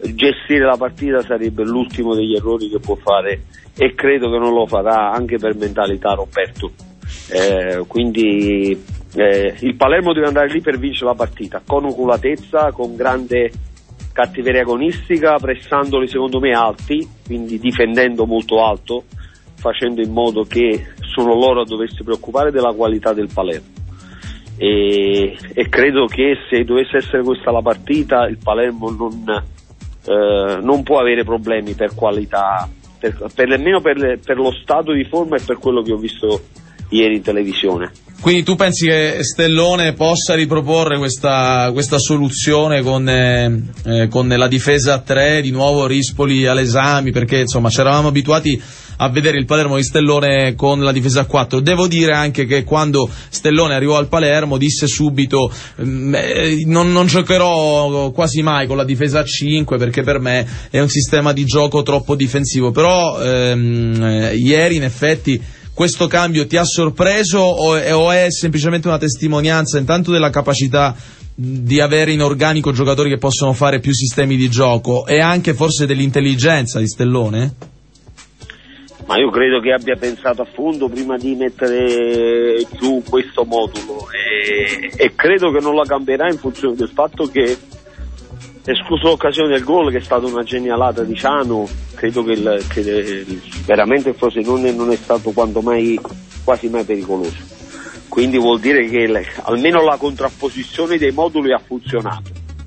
gestire la partita sarebbe l'ultimo degli errori che può fare, e credo che non lo farà anche per mentalità Roberto. Quindi il Palermo deve andare lì per vincere la partita con oculatezza, con grande cattiveria agonistica, pressandoli secondo me alti, quindi difendendo molto alto, facendo in modo che sono loro a doversi preoccupare della qualità del Palermo. E credo che se dovesse essere questa la partita, il Palermo non può avere problemi per qualità, nemmeno per lo stato di forma e per quello che ho visto ieri in televisione. Quindi tu pensi che Stellone possa riproporre questa soluzione con la difesa a 3, di nuovo Rispoli all'esami, perché insomma ci eravamo abituati a vedere il Palermo di Stellone con la difesa a 4. Devo dire anche che quando Stellone arrivò al Palermo disse subito non giocherò quasi mai con la difesa a 5 perché per me è un sistema di gioco troppo difensivo, però ieri in effetti questo cambio ti ha sorpreso o è semplicemente una testimonianza intanto della capacità di avere in organico giocatori che possono fare più sistemi di gioco e anche forse dell'intelligenza di Stellone? Ma io credo che abbia pensato a fondo prima di mettere giù questo modulo e credo che non la cambierà in funzione del fatto che, escluso l'occasione del gol che è stata una genialata di Ciano, credo che veramente il Frosinone non è stato quasi mai pericoloso, quindi vuol dire che almeno la contrapposizione dei moduli ha funzionato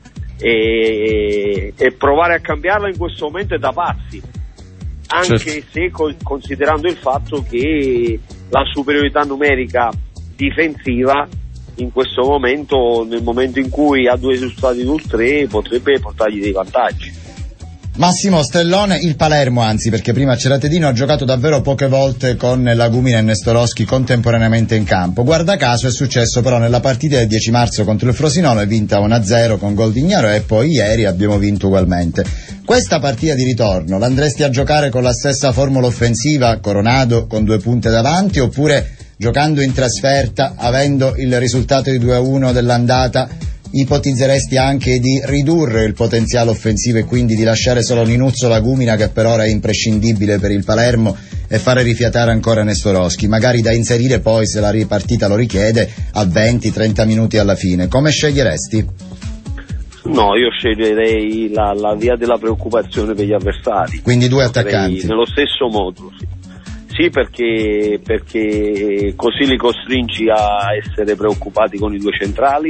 e provare a cambiarla in questo momento è da pazzi, anche se considerando il fatto che la superiorità numerica difensiva in questo momento, nel momento in cui ha 2 risultati sul 3, potrebbe portargli dei vantaggi. Massimo, Stellone, il Palermo anzi, perché prima c'era Tedino, ha giocato davvero poche volte con Lagumina e Nestorowski contemporaneamente in campo. Guarda caso è successo però nella partita del 10 marzo contro il Frosinone, vinta 1-0 con gol di Ignaro, e poi ieri abbiamo vinto ugualmente. Questa partita di ritorno l'andresti a giocare con la stessa formula offensiva, Coronado con 2 punte davanti, oppure giocando in trasferta, avendo il risultato di 2-1 dell'andata, ipotizzeresti anche di ridurre il potenziale offensivo e quindi di lasciare solo Ninuzzo Lagumina, che per ora è imprescindibile per il Palermo, e fare rifiatare ancora Nestorowski, magari da inserire poi, se la ripartita lo richiede, a 20-30 minuti alla fine? Come sceglieresti? No, io sceglierei la via della preoccupazione per gli avversari. Quindi 2 attaccanti. Nello stesso modo, sì. Sì, perché così li costringi a essere preoccupati con i 2 centrali,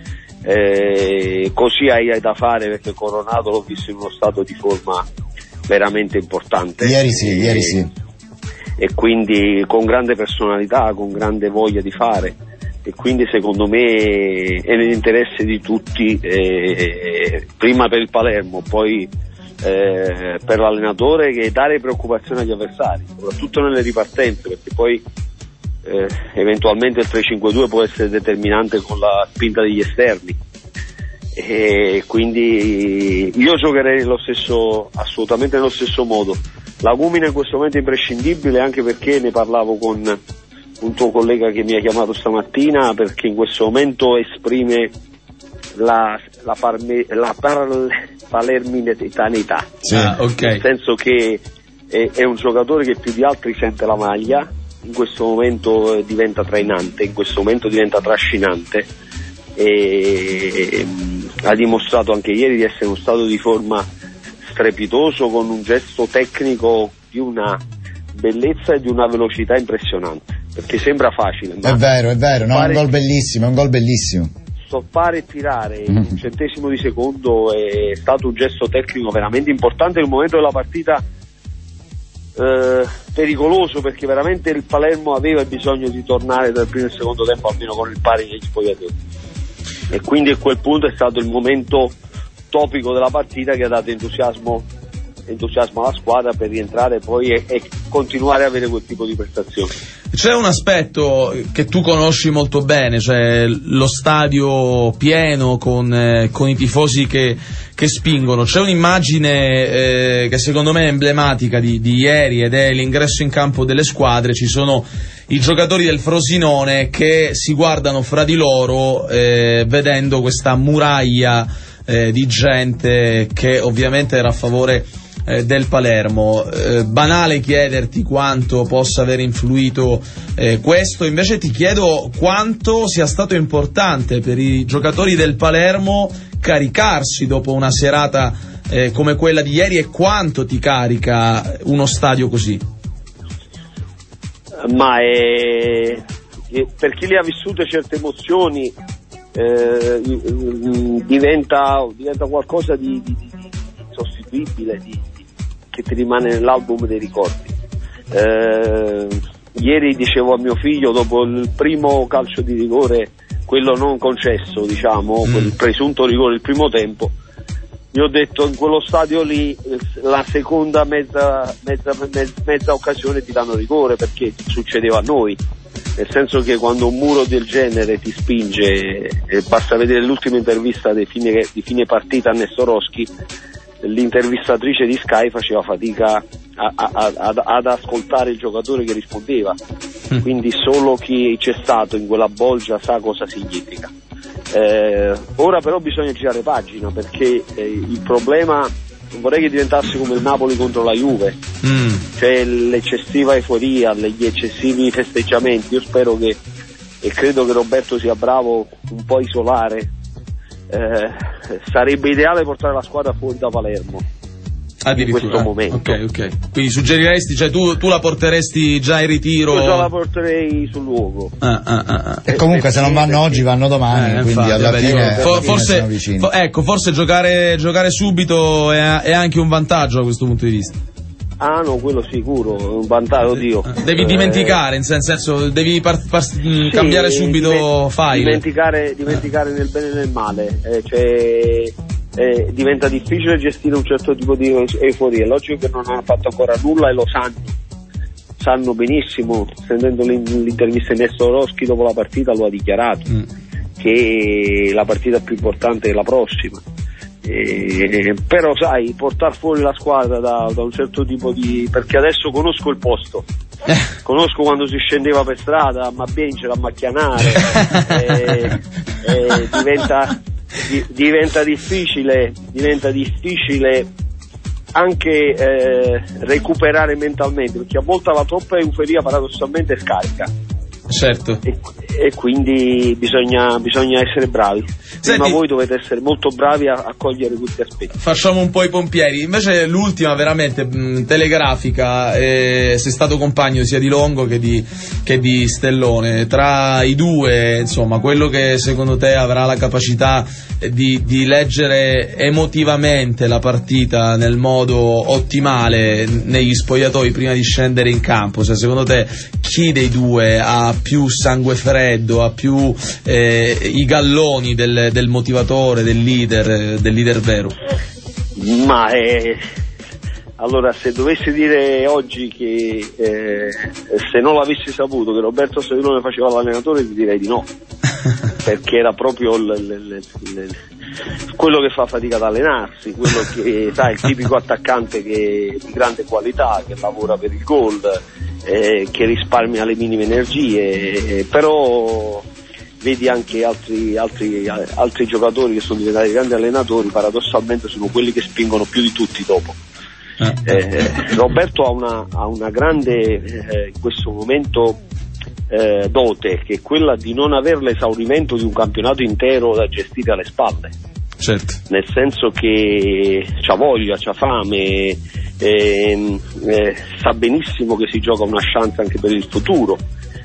così hai da fare, perché Coronado l'ho visto in uno stato di forma veramente importante. Ieri sì. E quindi con grande personalità, con grande voglia di fare, e quindi secondo me è nell'interesse di tutti, prima per il Palermo, poi per l'allenatore, che dare preoccupazione agli avversari, soprattutto nelle ripartenze, perché poi eventualmente il 3-5-2 può essere determinante con la spinta degli esterni, e quindi io giocherei assolutamente nello stesso modo. Lagumina in questo momento è imprescindibile, anche perché ne parlavo con un tuo collega che mi ha chiamato stamattina, perché in questo momento esprime la palermitanità, sì, okay. Nel senso che è un giocatore che più di altri sente la maglia, in questo momento diventa trainante, in questo momento diventa trascinante, e ha dimostrato anche ieri di essere in uno stato di forma strepitoso, con un gesto tecnico di una bellezza e di una velocità impressionante, perché sembra facile, ma è vero, no, è un gol bellissimo. Stoppare e tirare in un centesimo di secondo è stato un gesto tecnico veramente importante in un momento della partita pericoloso, perché veramente il Palermo aveva bisogno di tornare dal primo e secondo tempo almeno con il pari negli spogliatoi, e quindi a quel punto è stato il momento topico della partita che ha dato entusiasmo alla squadra per rientrare poi e continuare a avere quel tipo di prestazioni. C'è un aspetto che tu conosci molto bene, cioè lo stadio pieno con i tifosi che spingono. C'è un'immagine che secondo me è emblematica di ieri, ed è l'ingresso in campo delle squadre. Ci sono i giocatori del Frosinone che si guardano fra di loro vedendo questa muraglia di gente che ovviamente era a favore del Palermo. Banale chiederti quanto possa aver influito questo, invece ti chiedo quanto sia stato importante per i giocatori del Palermo caricarsi dopo una serata come quella di ieri, e quanto ti carica uno stadio così? Ma per chi le ha vissute certe emozioni diventa qualcosa di insostituibile, che ti rimane nell'album dei ricordi. Ieri dicevo a mio figlio, dopo il primo calcio di rigore, quello non concesso, diciamo, quel presunto rigore, il primo tempo, gli ho detto: in quello stadio lì la seconda mezza occasione ti danno rigore, perché succedeva a noi, nel senso che quando un muro del genere ti spinge, basta vedere l'ultima intervista di fine partita a Nestorowski, l'intervistatrice di Sky faceva fatica ad ascoltare il giocatore che rispondeva, quindi solo chi c'è stato in quella bolgia sa cosa significa. Ora però bisogna girare pagina, perché il problema non vorrei che diventasse come il Napoli contro la Juve, cioè l'eccessiva euforia, gli eccessivi festeggiamenti. Io spero che, e credo che Roberto sia bravo, un po' isolare. Sarebbe ideale portare la squadra fuori da Palermo in questo momento. Ok. Quindi suggeriresti, cioè tu la porteresti già in ritiro? Io già la porterei sul luogo. E comunque se non vanno oggi vanno domani, quindi alla fine forse giocare subito è anche un vantaggio da questo punto di vista. Ah no, quello sicuro, un vantaggio, oddio. Devi dimenticare, nel senso, devi cambiare subito file. Dimenticare nel bene e nel male, diventa difficile gestire un certo tipo di euforia. È logico che non hanno fatto ancora nulla e lo sanno benissimo. Sentendo l'intervista di Nestorowski dopo la partita, lo ha dichiarato, che la partita più importante è la prossima. Però sai, portare fuori la squadra da un certo tipo di, perché adesso conosco il posto, conosco quando si scendeva per strada, ma vincere a macchianare, diventa difficile anche recuperare mentalmente, perché a volte la troppa euforia paradossalmente scarica. Certo. E quindi bisogna essere bravi. Prima voi dovete essere molto bravi a cogliere questi aspetti. Facciamo un po' i pompieri. Invece l'ultima veramente telegrafica, sei stato compagno sia di Longo che di Stellone. Tra i due, insomma, quello che secondo te avrà la capacità di leggere emotivamente la partita nel modo ottimale negli spogliatoi prima di scendere in campo, cioè secondo te chi dei due ha più sangue freddo, ha più i galloni del motivatore, del leader vero? Ma allora, se dovessi dire oggi che se non l'avessi saputo che Roberto Stellone faceva l'allenatore, ti direi di no, perché era proprio quello che fa fatica ad allenarsi, quello che sai, il tipico attaccante di grande qualità, che lavora per il gol, che risparmia le minime energie, però vedi anche altri giocatori che sono diventati grandi allenatori, paradossalmente sono quelli che spingono più di tutti dopo. Roberto ha una grande in questo momento dote, che è quella di non avere l'esaurimento di un campionato intero da gestire alle spalle. Certo. Nel senso che c'ha voglia, c'ha fame, sa benissimo che si gioca una chance anche per il futuro,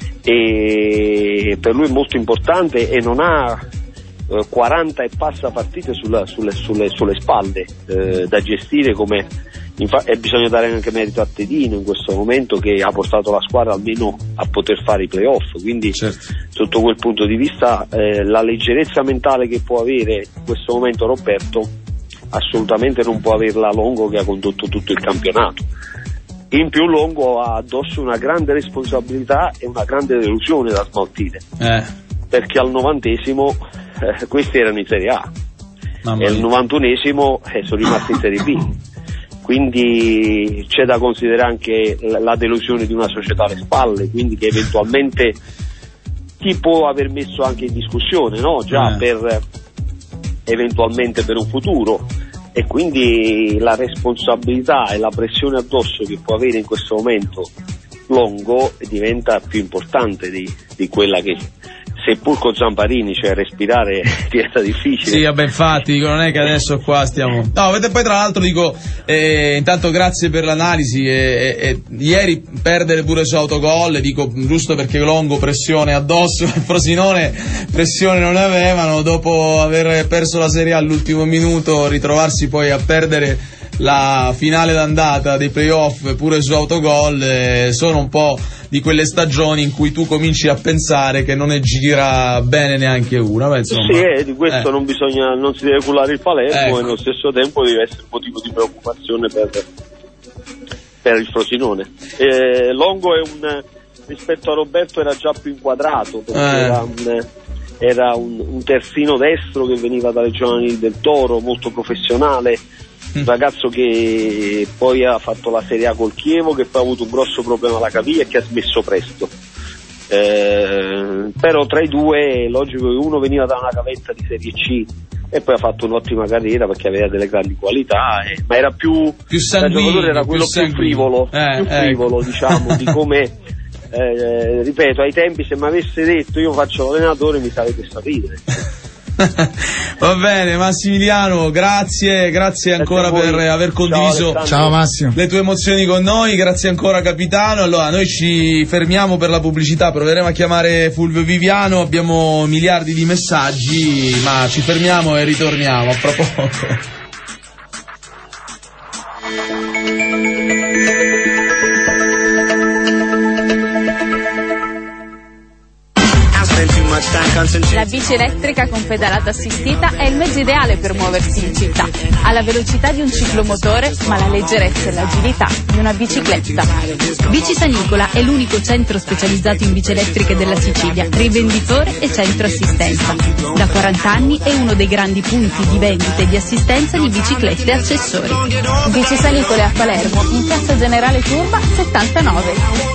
e per lui è molto importante, e non ha 40 e passa partite sulle spalle da gestire, e bisogna dare anche merito a Tedino in questo momento, che ha portato la squadra almeno a poter fare i playoff, quindi sotto quel punto di vista la leggerezza mentale che può avere in questo momento Roberto assolutamente non può averla Longo, che ha condotto tutto il campionato. In più Longo ha addosso una grande responsabilità e una grande delusione da smaltire, perché al 90esimo questi erano in Serie A e al 91esimo sono rimasti in Serie B, quindi c'è da considerare anche la delusione di una società alle spalle, quindi che eventualmente ti può aver messo anche in discussione, no? Già per eventualmente per un futuro, e quindi la responsabilità e la pressione addosso che può avere in questo momento Longo diventa più importante di quella che, seppur con Zamparini, cioè respirare diventa difficile. Sì, vabbè, infatti, non è che adesso qua stiamo... No, poi tra l'altro dico, intanto grazie per l'analisi, ieri perdere pure su autogol, dico, giusto perché Longo pressione addosso, Frosinone pressione non ne avevano, dopo aver perso la Serie A all'ultimo minuto, ritrovarsi poi a perdere la finale d'andata dei playoff pure su autogol, sono un po' di quelle stagioni in cui tu cominci a pensare che non ne gira bene neanche una, ma insomma, sì, di questo non si deve cullare il Palermo, ecco. E nello stesso tempo deve essere motivo di preoccupazione per il Frosinone. Longo rispetto a Roberto era già più inquadrato, perché era un terzino destro che veniva dalle giovanili del Toro, molto professionale, un ragazzo che poi ha fatto la Serie A col Chievo, che poi ha avuto un grosso problema alla caviglia e che ha smesso presto, però tra i due è logico che uno veniva da una gavetta di Serie C e poi ha fatto un'ottima carriera perché aveva delle grandi qualità, ma era più sanguigno, era quello più frivolo, frivolo, diciamo, di come ripeto, ai tempi se mi avesse detto io faccio l'allenatore mi sarete sapere. Va bene, Massimiliano, grazie ancora per aver condiviso le tue emozioni con noi, grazie ancora capitano. Allora noi ci fermiamo per la pubblicità, proveremo a chiamare Fulvio Viviano, abbiamo miliardi di messaggi, ma ci fermiamo e ritorniamo a fra poco. La bici elettrica con pedalata assistita è il mezzo ideale per muoversi in città. Ha la velocità di un ciclomotore, ma la leggerezza e l'agilità di una bicicletta. Bici Sanicola è l'unico centro specializzato in bici elettriche della Sicilia, rivenditore e centro assistenza. Da 40 anni è uno dei grandi punti di vendita e di assistenza di biciclette e accessori. Bici Sanicola a Palermo, in Piazza Generale Turba 79.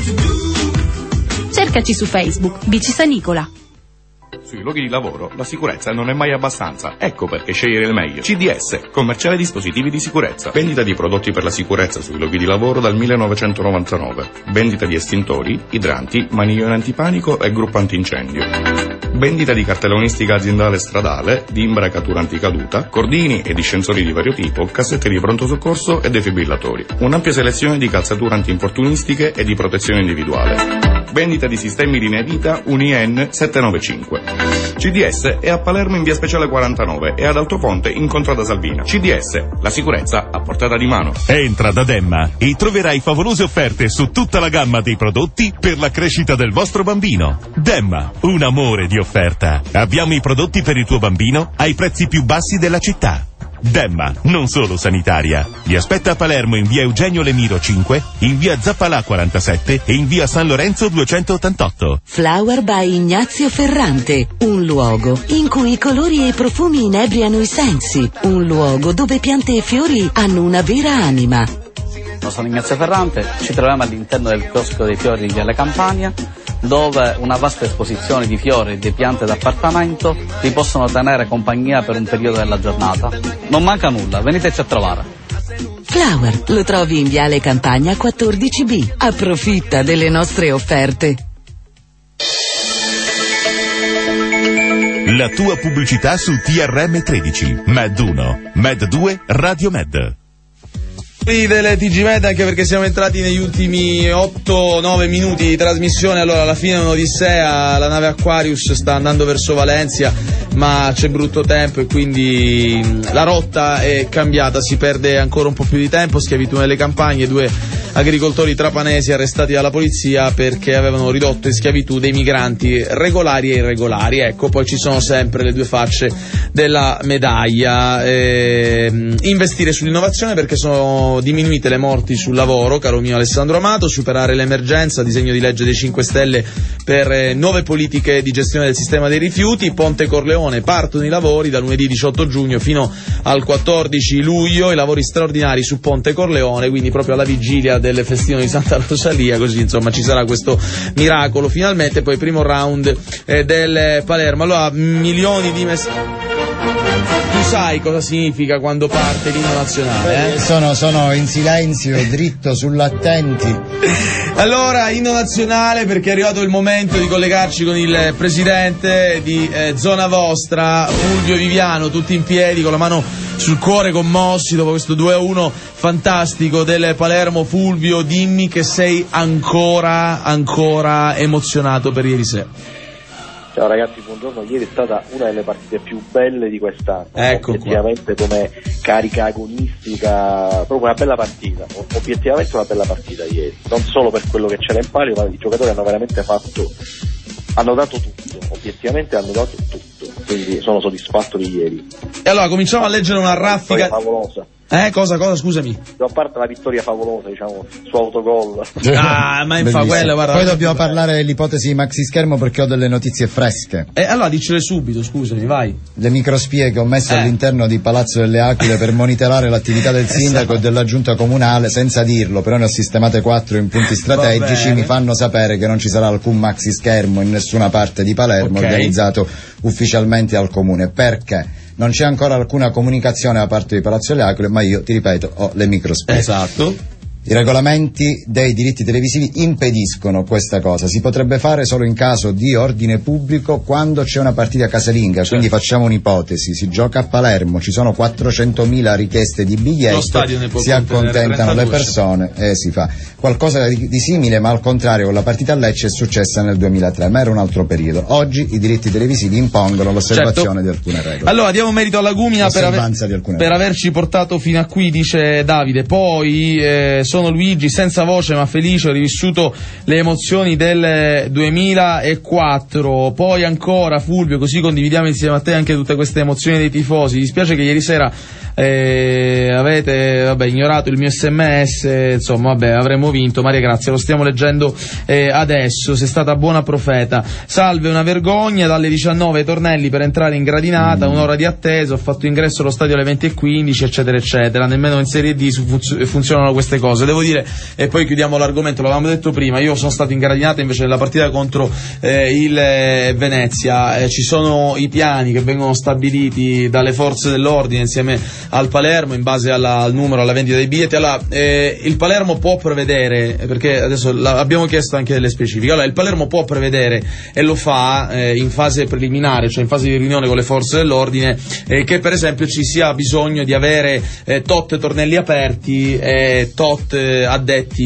Cercaci su Facebook, Bici Sanicola. Sui luoghi di lavoro la sicurezza non è mai abbastanza. Ecco perché scegliere il meglio. CDS, commerciale dispositivi di sicurezza. Vendita di prodotti per la sicurezza sui luoghi di lavoro dal 1999. Vendita di estintori, idranti, maniglione antipanico e gruppo antincendio. Vendita di cartellonistica aziendale stradale, di imbracatura anticaduta, cordini e discensori di vario tipo, cassette di pronto soccorso e defibrillatori. Un'ampia selezione di calzature antinfortunistiche e di protezione individuale. Vendita di sistemi linea vita UNIN 795. CDS è a Palermo in via Speciale 49 e ad Altofonte in Contrada Salvina. CDS, la sicurezza a portata di mano. Entra da Demma e troverai favolose offerte su tutta la gamma dei prodotti per la crescita del vostro bambino. Demma, un amore di offerta. Abbiamo i prodotti per il tuo bambino ai prezzi più bassi della città. Demma, non solo sanitaria. Vi aspetta a Palermo in via Eugenio Lemiro 5, in via Zappalà 47 e in via San Lorenzo 288. Flower by Ignazio Ferrante, un luogo in cui i colori e i profumi inebriano i sensi, un luogo dove piante e fiori hanno una vera anima. Sono Ignazio Ferrante, ci troviamo all'interno del Cosco dei Fiori di Viale Campania, dove una vasta esposizione di fiori e di piante d'appartamento vi possono tenere compagnia per un periodo della giornata. Non manca nulla, veniteci a trovare. Flower lo trovi in Viale Campagna 14B. Approfitta delle nostre offerte. La tua pubblicità su TRM 13, Med 1, Med 2, Radio Med. Delle TG Med, anche perché siamo entrati negli ultimi 8-9 minuti di trasmissione. Allora, alla fine è un'odissea, la nave Aquarius sta andando verso Valencia, ma c'è brutto tempo e quindi la rotta è cambiata, si perde ancora un po' più di tempo. Schiavitù nelle campagne, 2 agricoltori trapanesi arrestati dalla polizia perché avevano ridotto in schiavitù dei migranti regolari e irregolari. Ecco, poi ci sono sempre le due facce della medaglia. Investire sull'innovazione perché sono diminuite le morti sul lavoro, caro mio Alessandro Amato. Superare l'emergenza, disegno di legge dei 5 Stelle per nuove politiche di gestione del sistema dei rifiuti. Ponte Corleone, partono i lavori da lunedì 18 giugno fino al 14 luglio, i lavori straordinari su Ponte Corleone, quindi proprio alla vigilia del festino di Santa Rosalia, così insomma ci sarà questo miracolo finalmente. Poi primo round del Palermo. Allora, milioni di messaggi. sai cosa significa quando parte l'inno nazionale, Sono in silenzio, dritto sull'attenti. Allora, inno nazionale, perché è arrivato il momento di collegarci con il presidente di Zona Vostra, Fulvio Viviano, tutti in piedi, con la mano sul cuore, commossi dopo questo 2-1 fantastico del Palermo. Fulvio, dimmi che sei ancora emozionato per ieri sera. Ciao ragazzi, buongiorno. Ieri è stata una delle partite più belle di quest'anno. Ecco, obiettivamente come carica agonistica, proprio una bella partita. Obiettivamente una bella partita ieri, non solo per quello che c'era in palio, ma i giocatori hanno veramente hanno dato tutto, obiettivamente hanno dato tutto, quindi sono soddisfatto di ieri. E allora cominciamo a leggere una raffica favolosa. Cosa, scusami? A parte la vittoria favolosa, diciamo, su autogol. Ma fa quella, guarda. Poi dobbiamo parlare dell'ipotesi di maxi schermo perché ho delle notizie fresche. Allora dicele subito, scusami, vai. Le microspie che ho messo all'interno di Palazzo delle Aquile per monitorare l'attività del sindaco e della giunta comunale, senza dirlo, però ne ho sistemate 4 in punti strategici, mi fanno sapere che non ci sarà alcun maxi schermo in nessuna parte di Palermo organizzato ufficialmente al comune. Perché? Non c'è ancora alcuna comunicazione da parte di Palazzo delle Aquile, ma io, ti ripeto, ho le microspie. Esatto. I regolamenti dei diritti televisivi impediscono questa cosa. Si potrebbe fare solo in caso di ordine pubblico quando c'è una partita casalinga. Certo. Quindi facciamo un'ipotesi: si gioca a Palermo, ci sono 400.000 richieste di biglietti, si accontentano le persone e si fa qualcosa di simile, ma al contrario con la partita a Lecce è successa nel 2003, ma era un altro periodo. Oggi i diritti televisivi impongono l'osservazione di alcune regole. Allora diamo merito alla Gumina per averci portato fino a qui, dice Davide. Poi sono Luigi, senza voce ma felice, ho rivissuto le emozioni del 2004. Poi ancora Fulvio, così condividiamo insieme a te anche tutte queste emozioni dei tifosi. Mi dispiace che ieri sera avete ignorato il mio SMS, insomma avremmo vinto. Maria Grazia, lo stiamo leggendo adesso. Sei stata buona profeta. Salve, una vergogna, dalle 19 ai tornelli per entrare in gradinata, un'ora di attesa, ho fatto ingresso allo stadio alle 20:15, eccetera eccetera. Nemmeno in Serie D funzionano queste cose. Devo dire, e poi chiudiamo l'argomento, l'avevamo detto prima, io sono stato in gradinata invece nella partita contro il Venezia. Ci sono i piani che vengono stabiliti dalle forze dell'ordine insieme al Palermo in base al numero, alla vendita dei biglietti. Allora, il Palermo può prevedere, perché adesso abbiamo chiesto anche delle specifiche, allora il Palermo può prevedere, e lo fa in fase preliminare, cioè in fase di riunione con le forze dell'ordine, che per esempio ci sia bisogno di avere tot tornelli aperti e tot addetti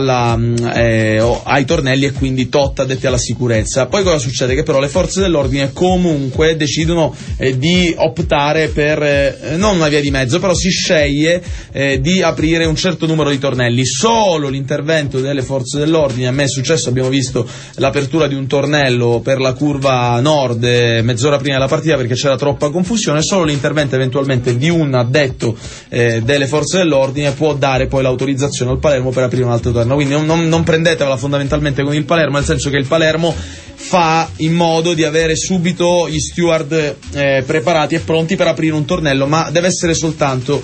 ai tornelli e quindi tot addetti alla sicurezza. Poi cosa succede? Che però le forze dell'ordine comunque decidono di optare per non una via di mezzo, però si sceglie di aprire un certo numero di tornelli. Solo l'intervento delle forze dell'ordine, a me è successo, abbiamo visto l'apertura di un tornello per la curva nord mezz'ora prima della partita perché c'era troppa confusione, solo l'intervento eventualmente di un addetto delle forze dell'ordine può dare poi l'autorizzazione al Palermo per aprire un altro torneo. Quindi non prendetevela fondamentalmente con il Palermo, nel senso che il Palermo fa in modo di avere subito gli steward preparati e pronti per aprire un tornello, ma deve essere soltanto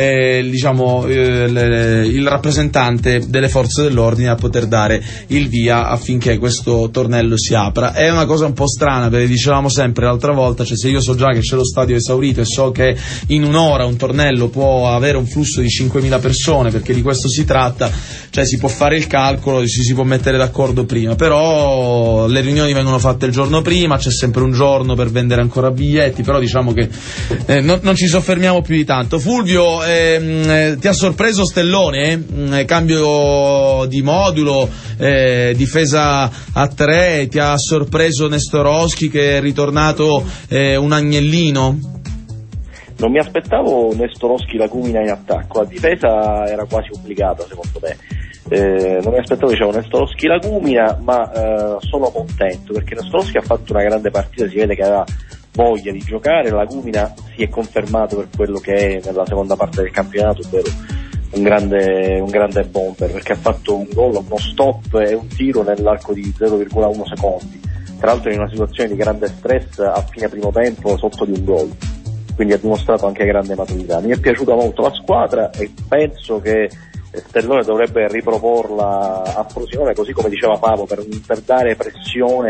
il rappresentante delle forze dell'ordine a poter dare il via affinché questo tornello si apra. È una cosa un po' strana, perché dicevamo sempre l'altra volta, cioè se io so già che c'è lo stadio esaurito e so che in un'ora un tornello può avere un flusso di 5.000 persone, perché di questo si tratta, cioè si può fare il calcolo, si può mettere d'accordo prima, però le riunioni vengono fatte il giorno prima, c'è sempre un giorno per vendere ancora biglietti, però diciamo che non ci soffermiamo più di tanto. Fulvio, ti ha sorpreso Stellone? Cambio di modulo, difesa a 3, ti ha sorpreso Nestorowski che è ritornato un agnellino? Non mi aspettavo Nestorowski Lagumina in attacco, la difesa era quasi obbligata secondo me. Non mi aspettavo, Nestorowski Lagumina, ma sono contento perché Nestorowski ha fatto una grande partita, si vede che aveva voglia di giocare. Lagumina si è confermato per quello che è nella seconda parte del campionato, ovvero un grande bomber, perché ha fatto un gol, uno stop e un tiro nell'arco di 0,1 secondi, tra l'altro in una situazione di grande stress a fine primo tempo sotto di un gol, quindi ha dimostrato anche grande maturità. Mi è piaciuta molto la squadra e penso che Stellone dovrebbe riproporla a Frosinone, così come diceva Paolo, per dare pressione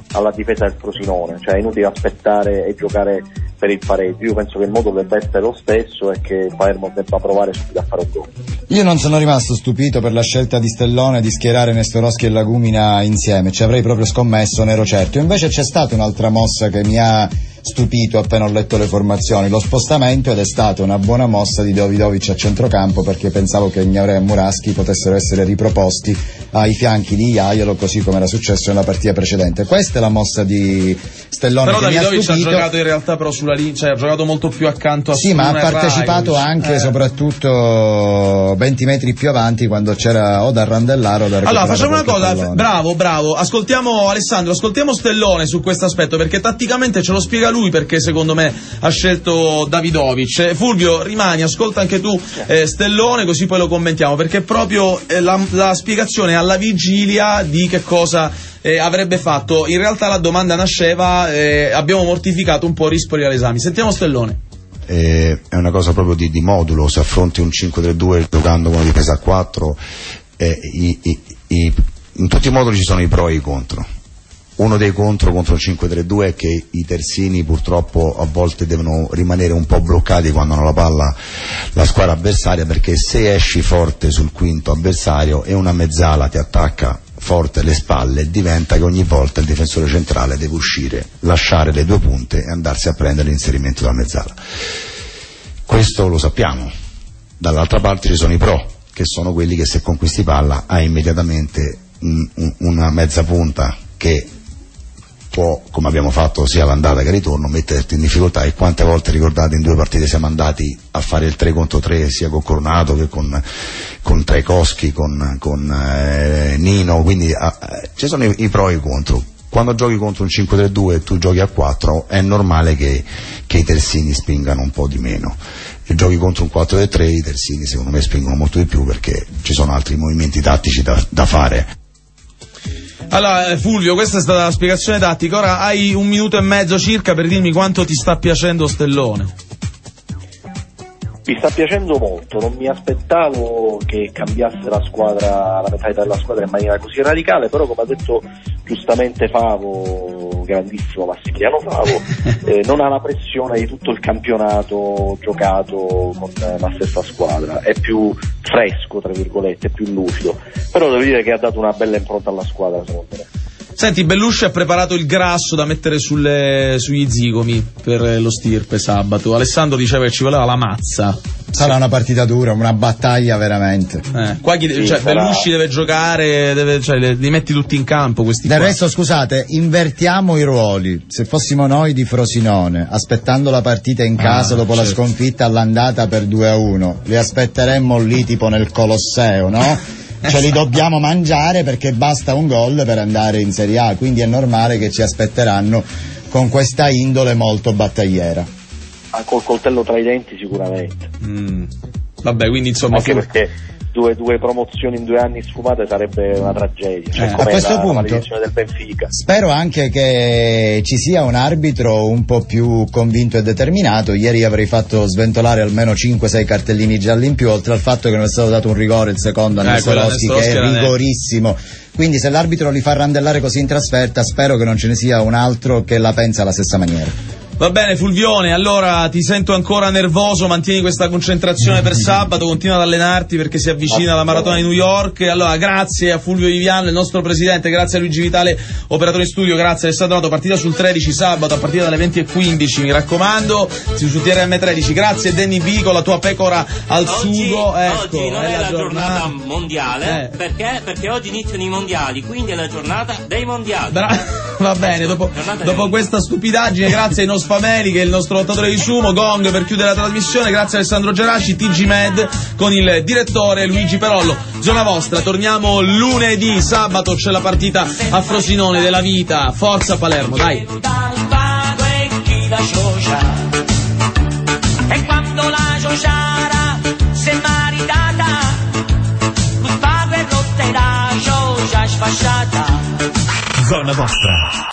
alla difesa del Frosinone, cioè è inutile aspettare e giocare per il pareggio. Io penso che il modo debba essere lo stesso e che il Palermo debba provare subito a fare un gol. Io non sono rimasto stupito per la scelta di Stellone di schierare Nestorowski e Lagumina insieme, ci avrei proprio scommesso, ne ero certo. Invece c'è stata un'altra mossa che mi ha stupito appena ho letto le formazioni, lo spostamento, ed è stata una buona mossa di Davidovic a centrocampo, perché pensavo che Gnaure e Muraschi potessero essere riproposti ai fianchi di Jaiolo, così come era successo nella partita precedente. Questa è la mossa di Stellone. Però che Davidovic mi ha giocato in realtà però sulla linea, cioè ha giocato molto più accanto a Sì, ma ha partecipato anche soprattutto 20 metri più avanti, quando c'era o da Randellaro o da Allora facciamo una cosa, bravo, ascoltiamo Alessandro, ascoltiamo Stellone su questo aspetto, perché tatticamente ce lo spiega lui, perché secondo me ha scelto Davidovic. Fulvio, rimani, ascolta anche tu Stellone, così poi lo commentiamo, perché proprio la spiegazione alla vigilia di che cosa avrebbe fatto. In realtà la domanda nasceva, abbiamo mortificato un po' Rispoli all'esame. Sentiamo Stellone. È una cosa proprio di modulo, se affronti un 5-3-2 giocando con una difesa a 4, in tutti i moduli ci sono i pro e i contro. Uno dei contro il 5-3-2 è che i terzini purtroppo a volte devono rimanere un po' bloccati quando hanno la palla la squadra avversaria, perché se esci forte sul quinto avversario e una mezzala ti attacca forte alle spalle, diventa che ogni volta il difensore centrale deve uscire, lasciare le due punte e andarsi a prendere l'inserimento della mezzala. Questo lo sappiamo. Dall'altra parte ci sono i pro, che sono quelli che se conquisti palla hai immediatamente una mezza punta che può, come abbiamo fatto sia l'andata che il ritorno, metterti in difficoltà. E quante volte, ricordate, in 2 partite siamo andati a fare il 3 contro 3 sia con Coronato che con Tchaikovsky, con Nino, quindi ci sono i pro e i contro. Quando giochi contro un 5-3-2 e tu giochi a 4 è normale che i terzini spingano un po' di meno, e giochi contro un 4-3 i terzini secondo me spingono molto di più, perché ci sono altri movimenti tattici da fare. Allora Fulvio, questa è stata la spiegazione tattica. Ora hai 1 minuto e mezzo circa per dirmi quanto ti sta piacendo Stellone. Mi sta piacendo molto, non mi aspettavo che cambiasse la squadra, la mentalità della squadra in maniera così radicale, però come ha detto giustamente Favo, grandissimo Massimiliano Favo, non ha la pressione di tutto il campionato giocato con la stessa squadra, è più fresco, tra virgolette, è più lucido, però devo dire che ha dato una bella impronta alla squadra, secondo me. Senti, Bellusci ha preparato il grasso da mettere sugli zigomi per lo stirpe sabato. Alessandro diceva che ci voleva la mazza. Sarà una partita dura, una battaglia veramente. Qua Bellusci deve giocare, li metti tutti in campo questi Del qua. resto, scusate, invertiamo i ruoli. Se fossimo noi di Frosinone, aspettando la partita in casa dopo la sconfitta all'andata per 2-1, li aspetteremmo lì tipo nel Colosseo, no? Ce li dobbiamo mangiare perché basta un gol per andare in Serie A, quindi è normale che ci aspetteranno con questa indole molto battagliera. Col coltello tra i denti sicuramente. Vabbè, quindi insomma anche perché due promozioni in 2 anni sfumate sarebbe una tragedia, cioè, a questo punto del Benfica. Spero anche che ci sia un arbitro un po' più convinto e determinato. Ieri avrei fatto sventolare almeno 5-6 cartellini gialli in più, oltre al fatto che non è stato dato un rigore, il secondo a Nestorowski, che è rigorissimo. Quindi se l'arbitro li fa randellare così in trasferta, spero che non ce ne sia un altro che la pensa alla stessa maniera. Va bene Fulvione, allora ti sento ancora nervoso, mantieni questa concentrazione per sabato, continua ad allenarti perché si avvicina la maratona di New York. Allora grazie a Fulvio Viviano, il nostro presidente, grazie a Luigi Vitale, operatore in studio, grazie a Alessandro Nato. Partita sul 13 sabato a partire dalle 20:15, mi raccomando, su TRM 13. Grazie Danny B con la tua pecora al sugo. Oggi non è la giornata mondiale, perché oggi iniziano i mondiali, quindi è la giornata dei mondiali. Va bene, dopo questa stupidaggine, grazie ai nostri Fameli, che è il nostro lottatore di sumo, Gong per chiudere la trasmissione, grazie a Alessandro Geraci, TG Med con il direttore Luigi Perollo. Zona vostra, torniamo lunedì, sabato c'è la partita a Frosinone della vita, forza Palermo, dai! E quando la giociara si è maritata, lo spago è rotta e la gioia sfasciata. Zona vostra.